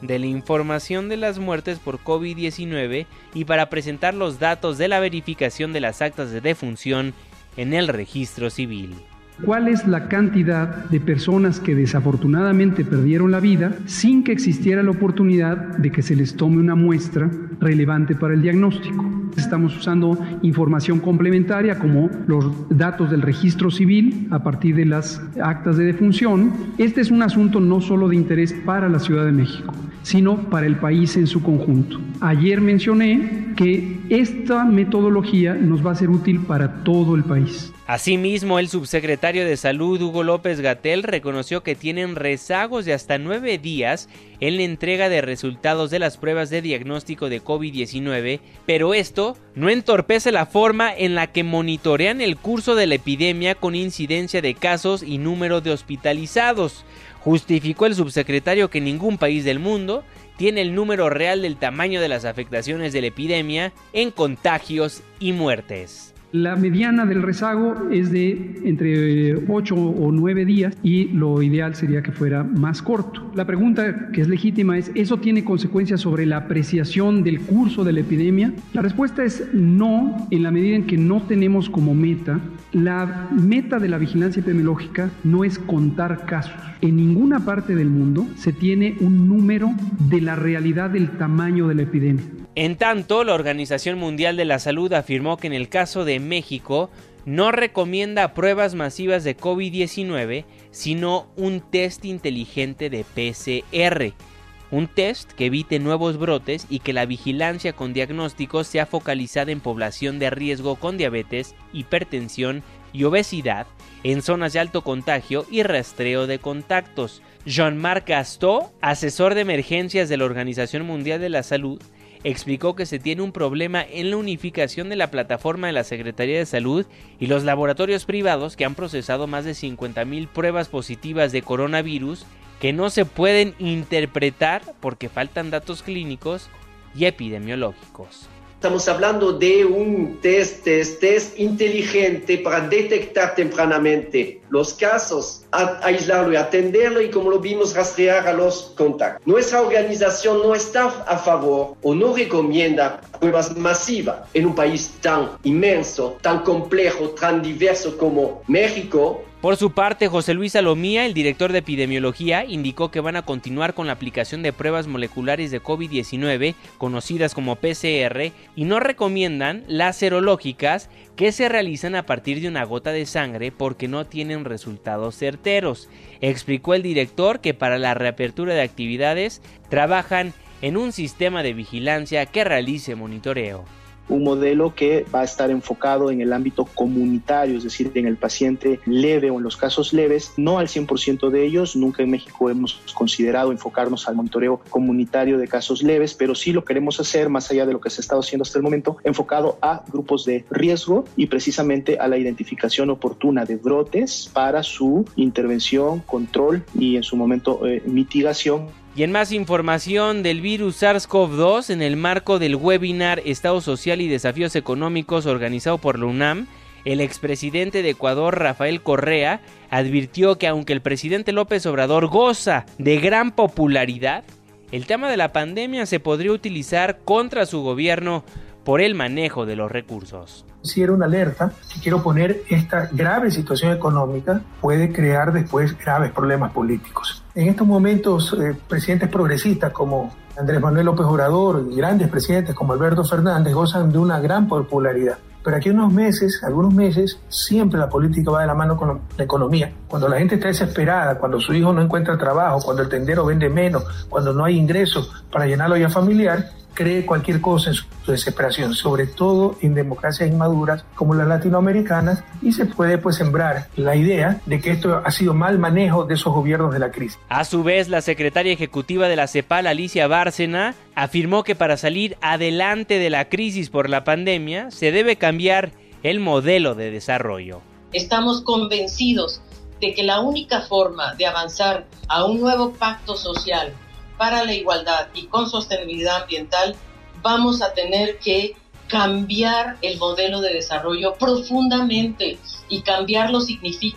B: de la información de las muertes por COVID diecinueve y para presentar los datos de la verificación de las actas de defunción en el registro civil.
C: ¿Cuál es la cantidad de personas que desafortunadamente perdieron la vida sin que existiera la oportunidad de que se les tome una muestra relevante para el diagnóstico? Estamos usando información complementaria como los datos del registro civil a partir de las actas de defunción. Este es un asunto no solo de interés para la Ciudad de México, sino para el país en su conjunto. Ayer mencioné que esta metodología nos va a ser útil para todo el país.
B: Asimismo, el subsecretario de Salud, Hugo López-Gatell, reconoció que tienen rezagos de hasta nueve días en la entrega de resultados de las pruebas de diagnóstico de COVID diecinueve, pero esto no entorpece la forma en la que monitorean el curso de la epidemia con incidencia de casos y número de hospitalizados. Justificó el subsecretario que ningún país del mundo tiene el número real del tamaño de las afectaciones de la epidemia en contagios y muertes.
C: La mediana del rezago es de entre ocho o nueve días y lo ideal sería que fuera más corto. La pregunta que es legítima es, ¿eso tiene consecuencias sobre la apreciación del curso de la epidemia? La respuesta es no, en la medida en que no tenemos como meta. La meta de la vigilancia epidemiológica no es contar casos. En ninguna parte del mundo se tiene un número de la realidad del tamaño de la epidemia.
B: En tanto, la Organización Mundial de la Salud afirmó que en el caso de México no recomienda pruebas masivas de COVID diecinueve, sino un test inteligente de P C R. Un test que evite nuevos brotes y que la vigilancia con diagnósticos sea focalizada en población de riesgo con diabetes, hipertensión y obesidad, en zonas de alto contagio y rastreo de contactos. Jean-Marc Gastaut, asesor de emergencias de la Organización Mundial de la Salud, explicó que se tiene un problema en la unificación de la plataforma de la Secretaría de Salud y los laboratorios privados que han procesado más de cincuenta mil pruebas positivas de coronavirus que no se pueden interpretar porque faltan datos clínicos y epidemiológicos.
D: Estamos hablando de un test, test, test inteligente para detectar tempranamente los casos, a, aislarlo y atenderlo y, como lo vimos, rastrear a los contactos. Nuestra organización no está a favor o no recomienda pruebas masivas en un país tan inmenso, tan complejo, tan diverso como México.
B: Por su parte, José Luis Salomía, el director de epidemiología, indicó que van a continuar con la aplicación de pruebas moleculares de COVID diecinueve, conocidas como P C R, y no recomiendan las serológicas que se realizan a partir de una gota de sangre porque no tienen resultados certeros. Explicó el director que para la reapertura de actividades trabajan en un sistema de vigilancia que realice monitoreo.
W: Un modelo que va a estar enfocado en el ámbito comunitario, es decir, en el paciente leve o en los casos leves, no al cien por ciento de ellos. Nunca en México hemos considerado enfocarnos al monitoreo comunitario de casos leves, pero sí lo queremos hacer más allá de lo que se ha estado haciendo hasta el momento, enfocado a grupos de riesgo y precisamente a la identificación oportuna de brotes para su intervención, control y en su momento eh, mitigación.
B: Y en más información del virus SARS-CoV dos, en el marco del webinar Estado Social y Desafíos Económicos organizado por la UNAM, el expresidente de Ecuador, Rafael Correa, advirtió que aunque el presidente López Obrador goza de gran popularidad, el tema de la pandemia se podría utilizar contra su gobierno por el manejo de los recursos.
X: Sí, era una alerta que quiero poner, esta grave situación económica puede crear después graves problemas políticos. En estos momentos, eh, presidentes progresistas como Andrés Manuel López Obrador y grandes presidentes como Alberto Fernández gozan de una gran popularidad. Pero aquí unos meses, algunos meses, siempre la política va de la mano con la economía. Cuando la gente está desesperada, cuando su hijo no encuentra trabajo, cuando el tendero vende menos, cuando no hay ingresos para llenar la olla familiar, cree cualquier cosa en su desesperación, sobre todo en democracias inmaduras como las latinoamericanas, y se puede pues sembrar la idea de que esto ha sido mal manejo de esos gobiernos de la crisis.
B: A su vez, la secretaria ejecutiva de la CEPAL, Alicia Bárcena, afirmó que para salir adelante de la crisis por la pandemia se debe cambiar el modelo de desarrollo.
Y: Estamos convencidos de que la única forma de avanzar a un nuevo pacto social para la igualdad y con sostenibilidad ambiental, vamos a tener que cambiar el modelo de desarrollo profundamente, y cambiarlo significa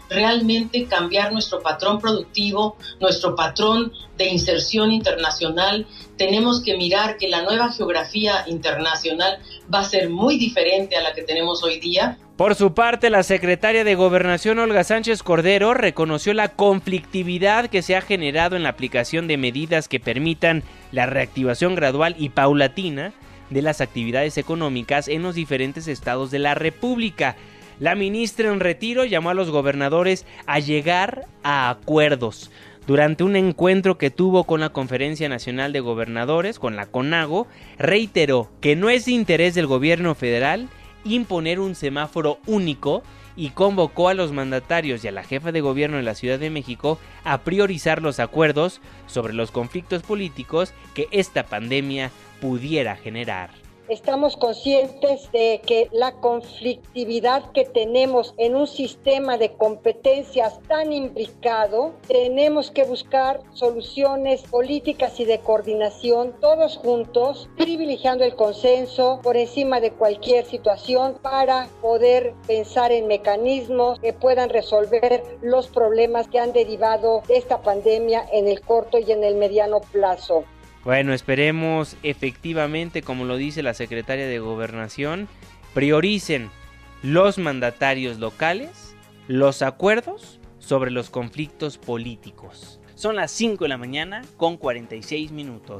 Y: realmente cambiar nuestro patrón productivo, nuestro patrón de inserción internacional. Tenemos que mirar que la nueva geografía internacional va a ser muy diferente a la que tenemos hoy día.
B: Por su parte, la secretaria de Gobernación, Olga Sánchez Cordero, reconoció la conflictividad que se ha generado en la aplicación de medidas que permitan la reactivación gradual y paulatina de las actividades económicas en los diferentes estados de la República. La ministra en retiro llamó a los gobernadores a llegar a acuerdos. Durante un encuentro que tuvo con la Conferencia Nacional de Gobernadores, con la CONAGO, reiteró que no es de interés del gobierno federal imponer un semáforo único y convocó a los mandatarios y a la jefa de gobierno de la Ciudad de México a priorizar los acuerdos sobre los conflictos políticos que esta pandemia pudiera generar.
E: Estamos conscientes de que la conflictividad que tenemos en un sistema de competencias tan imbricado, tenemos que buscar soluciones políticas y de coordinación todos juntos, privilegiando el consenso por encima de cualquier situación para poder pensar en mecanismos que puedan resolver los problemas que han derivado de esta pandemia en el corto y en el mediano plazo.
B: Bueno, esperemos efectivamente, como lo dice la secretaria de Gobernación, prioricen los mandatarios locales los acuerdos sobre los conflictos políticos. Son las cinco de la mañana con cuarenta y seis minutos.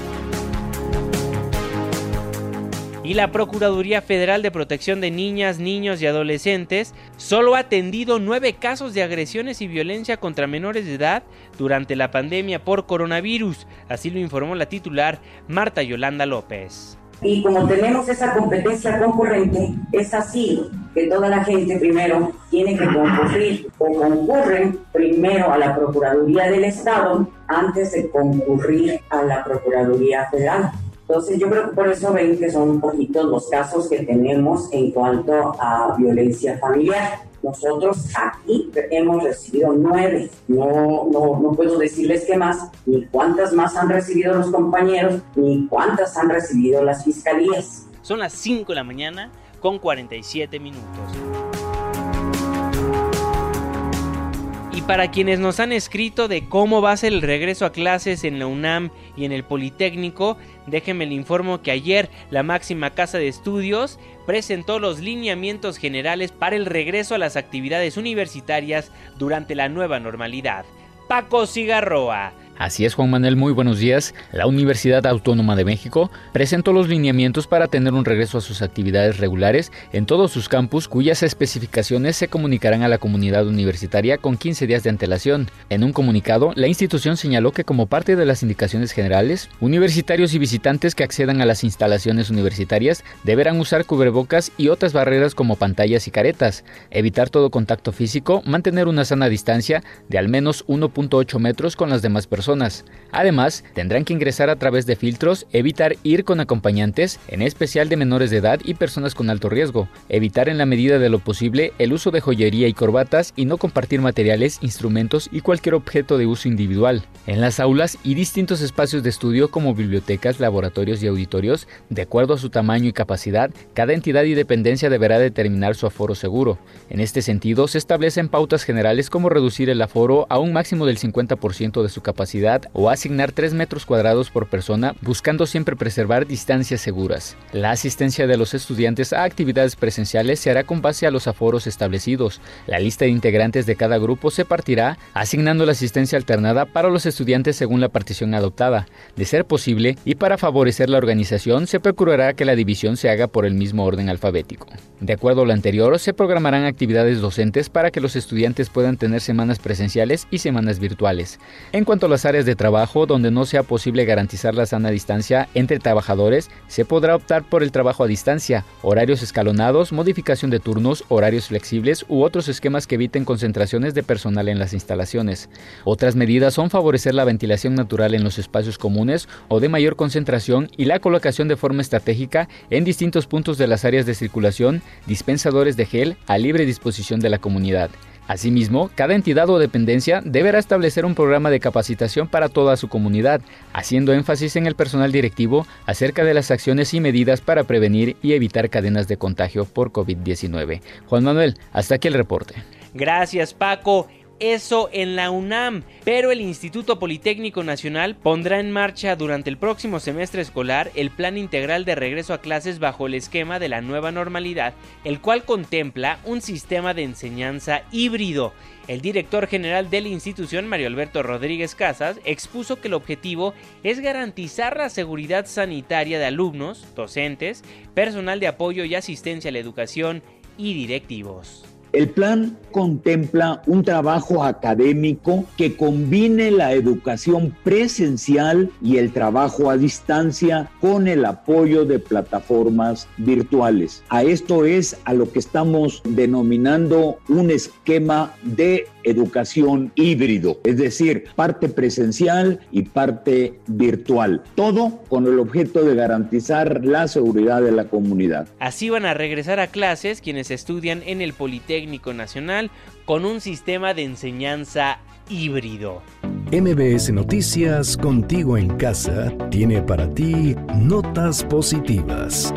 B: Y la Procuraduría Federal de Protección de Niñas, Niños y Adolescentes solo ha atendido nueve casos de agresiones y violencia contra menores de edad durante la pandemia por coronavirus. Así lo informó la titular Marta Yolanda López.
F: Y como tenemos esa competencia concurrente, es así que toda la gente primero tiene que concurrir o concurren primero a la Procuraduría del Estado antes de concurrir a la Procuraduría Federal. Entonces yo creo que por eso ven que son un poquito los casos que tenemos en cuanto a violencia familiar. Nosotros aquí hemos recibido nueve, no, no, no puedo decirles qué más, ni cuántas más han recibido los compañeros, ni cuántas han recibido las fiscalías.
B: Son las cinco de la mañana con cuarenta y siete minutos. Y para quienes nos han escrito de cómo va a ser el regreso a clases en la UNAM y en el Politécnico, déjenme le informo que ayer la máxima casa de estudios presentó los lineamientos generales para el regreso a las actividades universitarias durante la nueva normalidad. Paco Cigarroa.
G: Así es, Juan Manuel, muy buenos días. La Universidad Autónoma de México presentó los lineamientos para tener un regreso a sus actividades regulares en todos sus campus, cuyas especificaciones se comunicarán a la comunidad universitaria con quince días de antelación. En un comunicado, la institución señaló que como parte de las indicaciones generales, universitarios y visitantes que accedan a las instalaciones universitarias deberán usar cubrebocas y otras barreras como pantallas y caretas, evitar todo contacto físico, mantener una sana distancia de al menos uno punto ocho metros con las demás personas. Además, tendrán que ingresar a través de filtros, evitar ir con acompañantes, en especial de menores de edad y personas con alto riesgo, evitar en la medida de lo posible el uso de joyería y corbatas y no compartir materiales, instrumentos y cualquier objeto de uso individual. En las aulas y distintos espacios de estudio como bibliotecas, laboratorios y auditorios, de acuerdo a su tamaño y capacidad, cada entidad y dependencia deberá determinar su aforo seguro. En este sentido, se establecen pautas generales como reducir el aforo a un máximo del cincuenta por ciento de su capacidad o asignar tres metros cuadrados por persona, buscando siempre preservar distancias seguras. La asistencia de los estudiantes a actividades presenciales se hará con base a los aforos establecidos. La lista de integrantes de cada grupo se partirá, asignando la asistencia alternada para los estudiantes según la partición adoptada. De ser posible, y para favorecer la organización, se procurará que la división se haga por el mismo orden alfabético. De acuerdo a lo anterior, se programarán actividades docentes para que los estudiantes puedan tener semanas presenciales y semanas virtuales. En cuanto a las áreas de trabajo donde no sea posible garantizar la sana distancia entre trabajadores, se podrá optar por el trabajo a distancia, horarios escalonados, modificación de turnos, horarios flexibles u otros esquemas que eviten concentraciones de personal en las instalaciones. Otras medidas son favorecer la ventilación natural en los espacios comunes o de mayor concentración y la colocación de forma estratégica en distintos puntos de las áreas de circulación, dispensadores de gel a libre disposición de la comunidad. Asimismo, cada entidad o dependencia deberá establecer un programa de capacitación para toda su comunidad, haciendo énfasis en el personal directivo acerca de las acciones y medidas para prevenir y evitar cadenas de contagio por COVID diecinueve. Juan Manuel, hasta aquí el reporte.
B: Gracias, Paco. Eso en la UNAM, pero el Instituto Politécnico Nacional pondrá en marcha durante el próximo semestre escolar el plan integral de regreso a clases bajo el esquema de la nueva normalidad, el cual contempla un sistema de enseñanza híbrido. El director general de la institución, Mario Alberto Rodríguez Casas, expuso que el objetivo es garantizar la seguridad sanitaria de alumnos, docentes, personal de apoyo y asistencia a la educación y directivos.
H: El plan contempla un trabajo académico que combine la educación presencial y el trabajo a distancia con el apoyo de plataformas virtuales. A esto es a lo que estamos denominando un esquema de educación híbrido, es decir, parte presencial y parte virtual, todo con el objeto de garantizar la seguridad de la comunidad.
B: Así van a regresar a clases quienes estudian en el Politécnico Nacional con un sistema de enseñanza híbrido.
A: M B S Noticias, contigo en casa, tiene para ti notas positivas.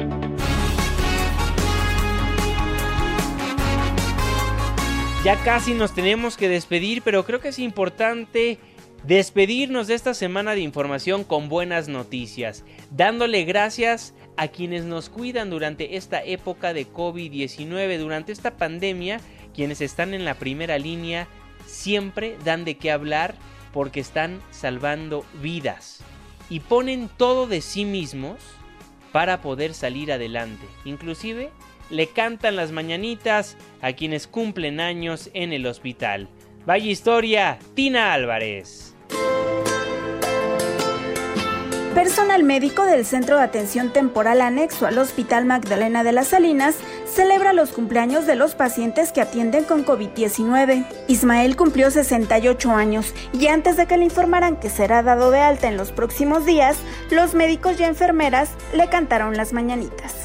B: Ya casi nos tenemos que despedir, pero creo que es importante despedirnos de esta semana de información con buenas noticias, dándole gracias a quienes nos cuidan durante esta época de covid diecinueve, durante esta pandemia. Quienes están en la primera línea siempre dan de qué hablar porque están salvando vidas y ponen todo de sí mismos para poder salir adelante. Inclusive le cantan las mañanitas a quienes cumplen años en el hospital. Vaya historia, Tina Álvarez.
I: Personal médico del Centro de Atención Temporal anexo al Hospital Magdalena de las Salinas celebra los cumpleaños de los pacientes que atienden con covid diecinueve. Ismael cumplió sesenta y ocho años y antes de que le informaran que será dado de alta en los próximos días, los médicos y enfermeras le cantaron las mañanitas.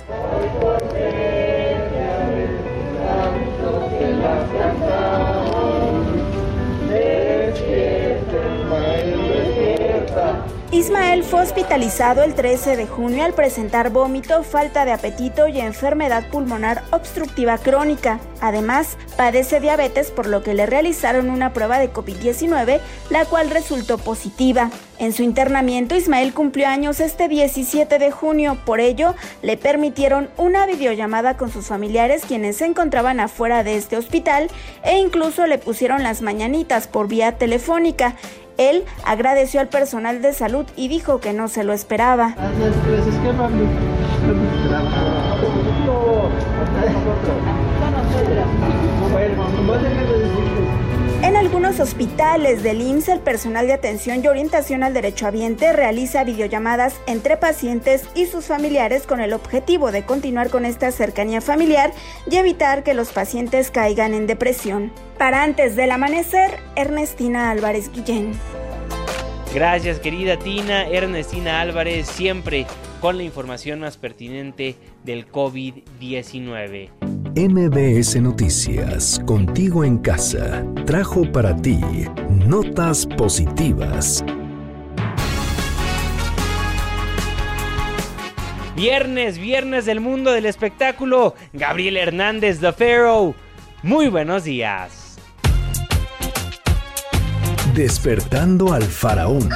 I: Ismael fue hospitalizado el trece de junio al presentar vómito, falta de apetito y enfermedad pulmonar obstructiva crónica. Además, padece diabetes, por lo que le realizaron una prueba de covid diecinueve, la cual resultó positiva. En su internamiento, Ismael cumplió años este diecisiete de junio, por ello, le permitieron una videollamada con sus familiares quienes se encontraban afuera de este hospital e incluso le pusieron las mañanitas por vía telefónica. Él agradeció al personal de salud y dijo que no se lo esperaba. En algunos hospitales del I M S S, el personal de atención y orientación al derechohabiente realiza videollamadas entre pacientes y sus familiares con el objetivo de continuar con esta cercanía familiar y evitar que los pacientes caigan en depresión. Para Antes del Amanecer, Ernestina Álvarez Guillén.
B: Gracias, querida Tina. Ernestina Álvarez, siempre con la información más pertinente del covid diecinueve.
A: M B S Noticias, contigo en casa, trajo para ti notas positivas.
B: Viernes, viernes del mundo del espectáculo. Gabriel Hernández, The Pharaoh. Muy buenos días.
A: Despertando al faraón.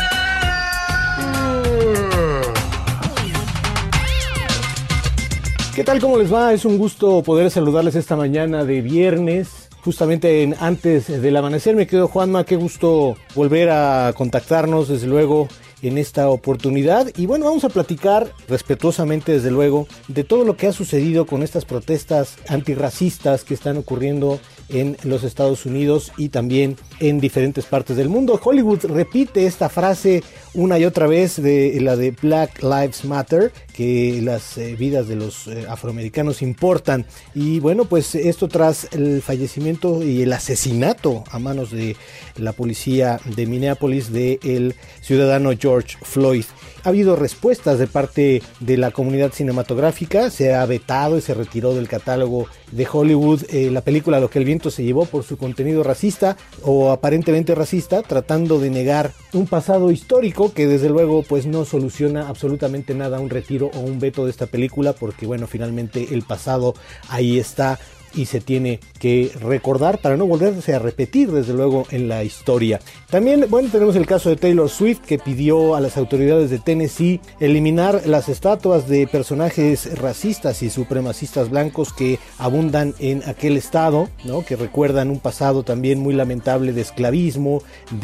J: ¿Qué tal? ¿Cómo les va? Es un gusto poder saludarles esta mañana de viernes, justamente en Antes del Amanecer. Me quedo, Juanma, qué gusto volver a contactarnos, desde luego, en esta oportunidad. Y bueno, vamos a platicar respetuosamente, desde luego, de todo lo que ha sucedido con estas protestas antirracistas que están ocurriendo en los Estados Unidos y también en diferentes partes del mundo. Hollywood repite esta frase una y otra vez, de la de Black Lives Matter, que las eh, vidas de los eh, afroamericanos importan. Y bueno, pues esto tras el fallecimiento y el asesinato a manos de la policía de Minneapolis del ciudadano George Floyd. Ha habido respuestas de parte de la comunidad cinematográfica, se ha vetado y se retiró del catálogo de Hollywood eh, la película Lo que el viento se llevó por su contenido racista o aparentemente racista, tratando de negar un pasado histórico que desde luego pues no soluciona absolutamente nada un retiro o un veto de esta película, porque bueno, finalmente el pasado ahí está. y se tiene que recordar para no volverse a repetir desde luego en la historia. También, bueno, tenemos el caso de Taylor Swift, que pidió a las autoridades de Tennessee eliminar las estatuas de personajes racistas y supremacistas blancos que abundan en aquel estado, ¿no? Que recuerdan un pasado también muy lamentable de esclavismo,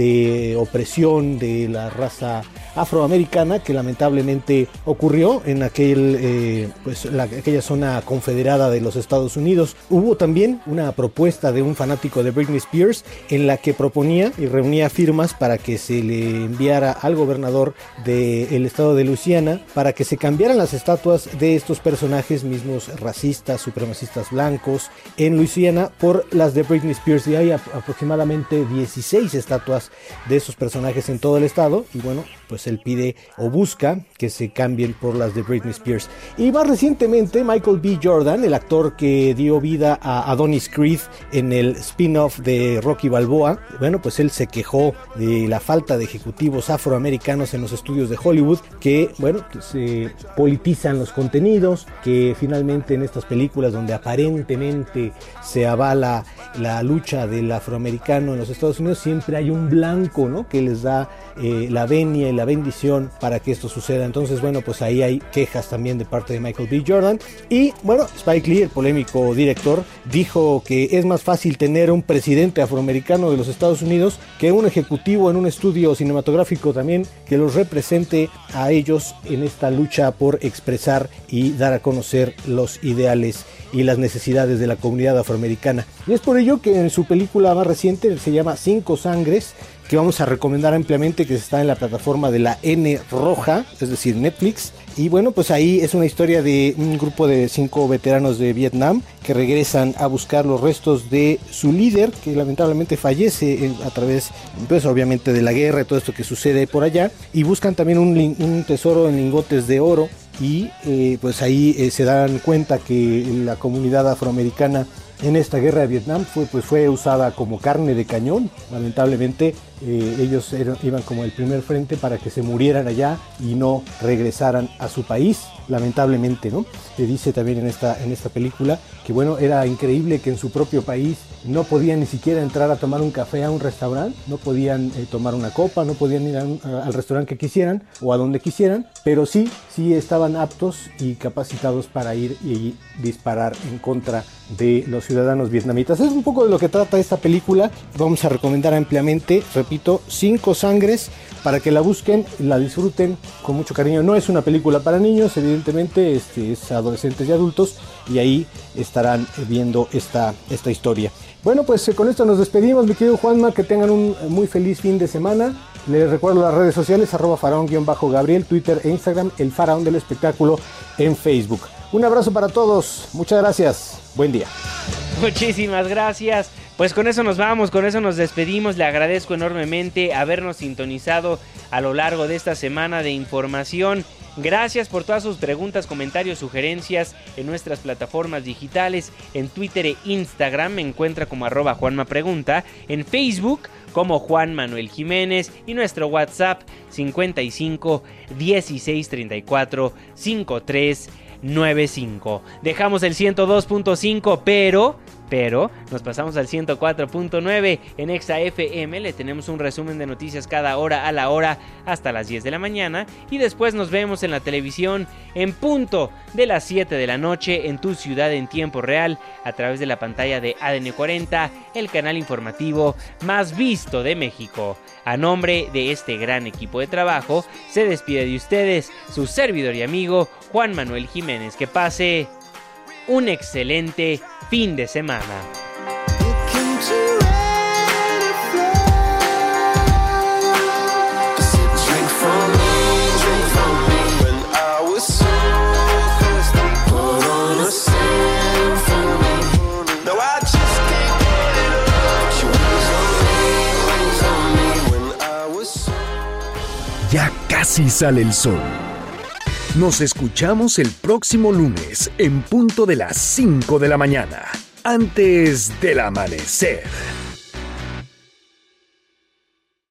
J: de opresión de la raza afroamericana, que lamentablemente ocurrió en aquel, eh, pues, la, aquella zona confederada de los Estados Unidos. Hubo también una propuesta de un fanático de Britney Spears en la que proponía y reunía firmas para que se le enviara al gobernador del estado de Luisiana para que se cambiaran las estatuas de estos personajes mismos racistas, supremacistas blancos en Luisiana por las de Britney Spears, y hay aproximadamente dieciséis estatuas de esos personajes en todo el estado, y bueno, pues él pide o busca que se cambien por las de Britney Spears. Y más recientemente, Michael B. Jordan, el actor que dio vida a Adonis Creed en el spin-off de Rocky Balboa, bueno, pues él se quejó de la falta de ejecutivos afroamericanos en los estudios de Hollywood, que, bueno, se politizan los contenidos, que finalmente en estas películas donde aparentemente se avala la lucha del afroamericano en los Estados Unidos, siempre hay un blanco, ¿no?, que les da eh, la venia y la bendición para que esto suceda. Entonces, bueno, pues ahí hay quejas también de parte de Michael B. Jordan. Y bueno, Spike Lee, el polémico director, dijo que es más fácil tener un presidente afroamericano de los Estados Unidos que un ejecutivo en un estudio cinematográfico también que los represente a ellos en esta lucha por expresar y dar a conocer los ideales y las necesidades de la comunidad afroamericana. Y es por ello que en su película más reciente, se llama Cinco Sangres, que vamos a recomendar ampliamente, que está en la plataforma de la N roja, es decir, Netflix. Y bueno, pues ahí es una historia de un grupo de cinco veteranos de Vietnam que regresan a buscar los restos de su líder, que lamentablemente fallece a través, pues obviamente, de la guerra y todo esto que sucede por allá, y buscan también un, un tesoro en lingotes de oro. Y eh, pues ahí eh, se dan cuenta que la comunidad afroamericana en esta guerra de Vietnam fue, pues fue usada como carne de cañón. Lamentablemente eh, ellos eran, iban como el primer frente para que se murieran allá y no regresaran a su país, lamentablemente, ¿no? Se dice también en esta, en esta película que, bueno, era increíble que en su propio país no podían ni siquiera entrar a tomar un café a un restaurante, no podían eh, tomar una copa, no podían ir a un, a, al restaurante que quisieran o a donde quisieran, pero sí, sí estaban aptos y capacitados para ir y disparar en contra de los ciudadanos vietnamitas. Es un poco de lo que trata esta película. Vamos a recomendar ampliamente, repito, Cinco Sangres, para que la busquen y la disfruten con mucho cariño. No es una película para niños, evidentemente, este, es adolescentes y adultos, y ahí estarán viendo esta, esta historia. Bueno, pues con esto nos despedimos, mi querido Juanma, que tengan un muy feliz fin de semana. Les recuerdo las redes sociales, arroba faraón-gabriel, Twitter e Instagram, el faraón del espectáculo en Facebook. Un abrazo para todos, muchas gracias, buen día.
B: Muchísimas gracias. Pues con eso nos vamos, con eso nos despedimos. Le agradezco enormemente habernos sintonizado a lo largo de esta semana de información. Gracias por todas sus preguntas, comentarios, sugerencias en nuestras plataformas digitales. En Twitter e Instagram me encuentra como arroba Juanma Pregunta. En Facebook como Juan Manuel Jiménez. Y nuestro WhatsApp cincuenta y cinco, dieciséis, treinta y cuatro, cincuenta y tres noventa y cinco. Dejamos el ciento dos punto cinco, pero... Pero nos pasamos al ciento cuatro punto nueve en Exa F M. Le tenemos un resumen de noticias cada hora a la hora hasta las diez de la mañana. Y después nos vemos en la televisión en punto de las siete de la noche en tu ciudad en tiempo real a través de la pantalla de A D N cuarenta, el canal informativo más visto de México. A nombre de este gran equipo de trabajo, se despide de ustedes su servidor y amigo Juan Manuel Jiménez. Que pase un excelente fin de semana.
A: Ya casi sale el sol. Nos escuchamos el próximo lunes en punto de las cinco de la mañana, antes del amanecer.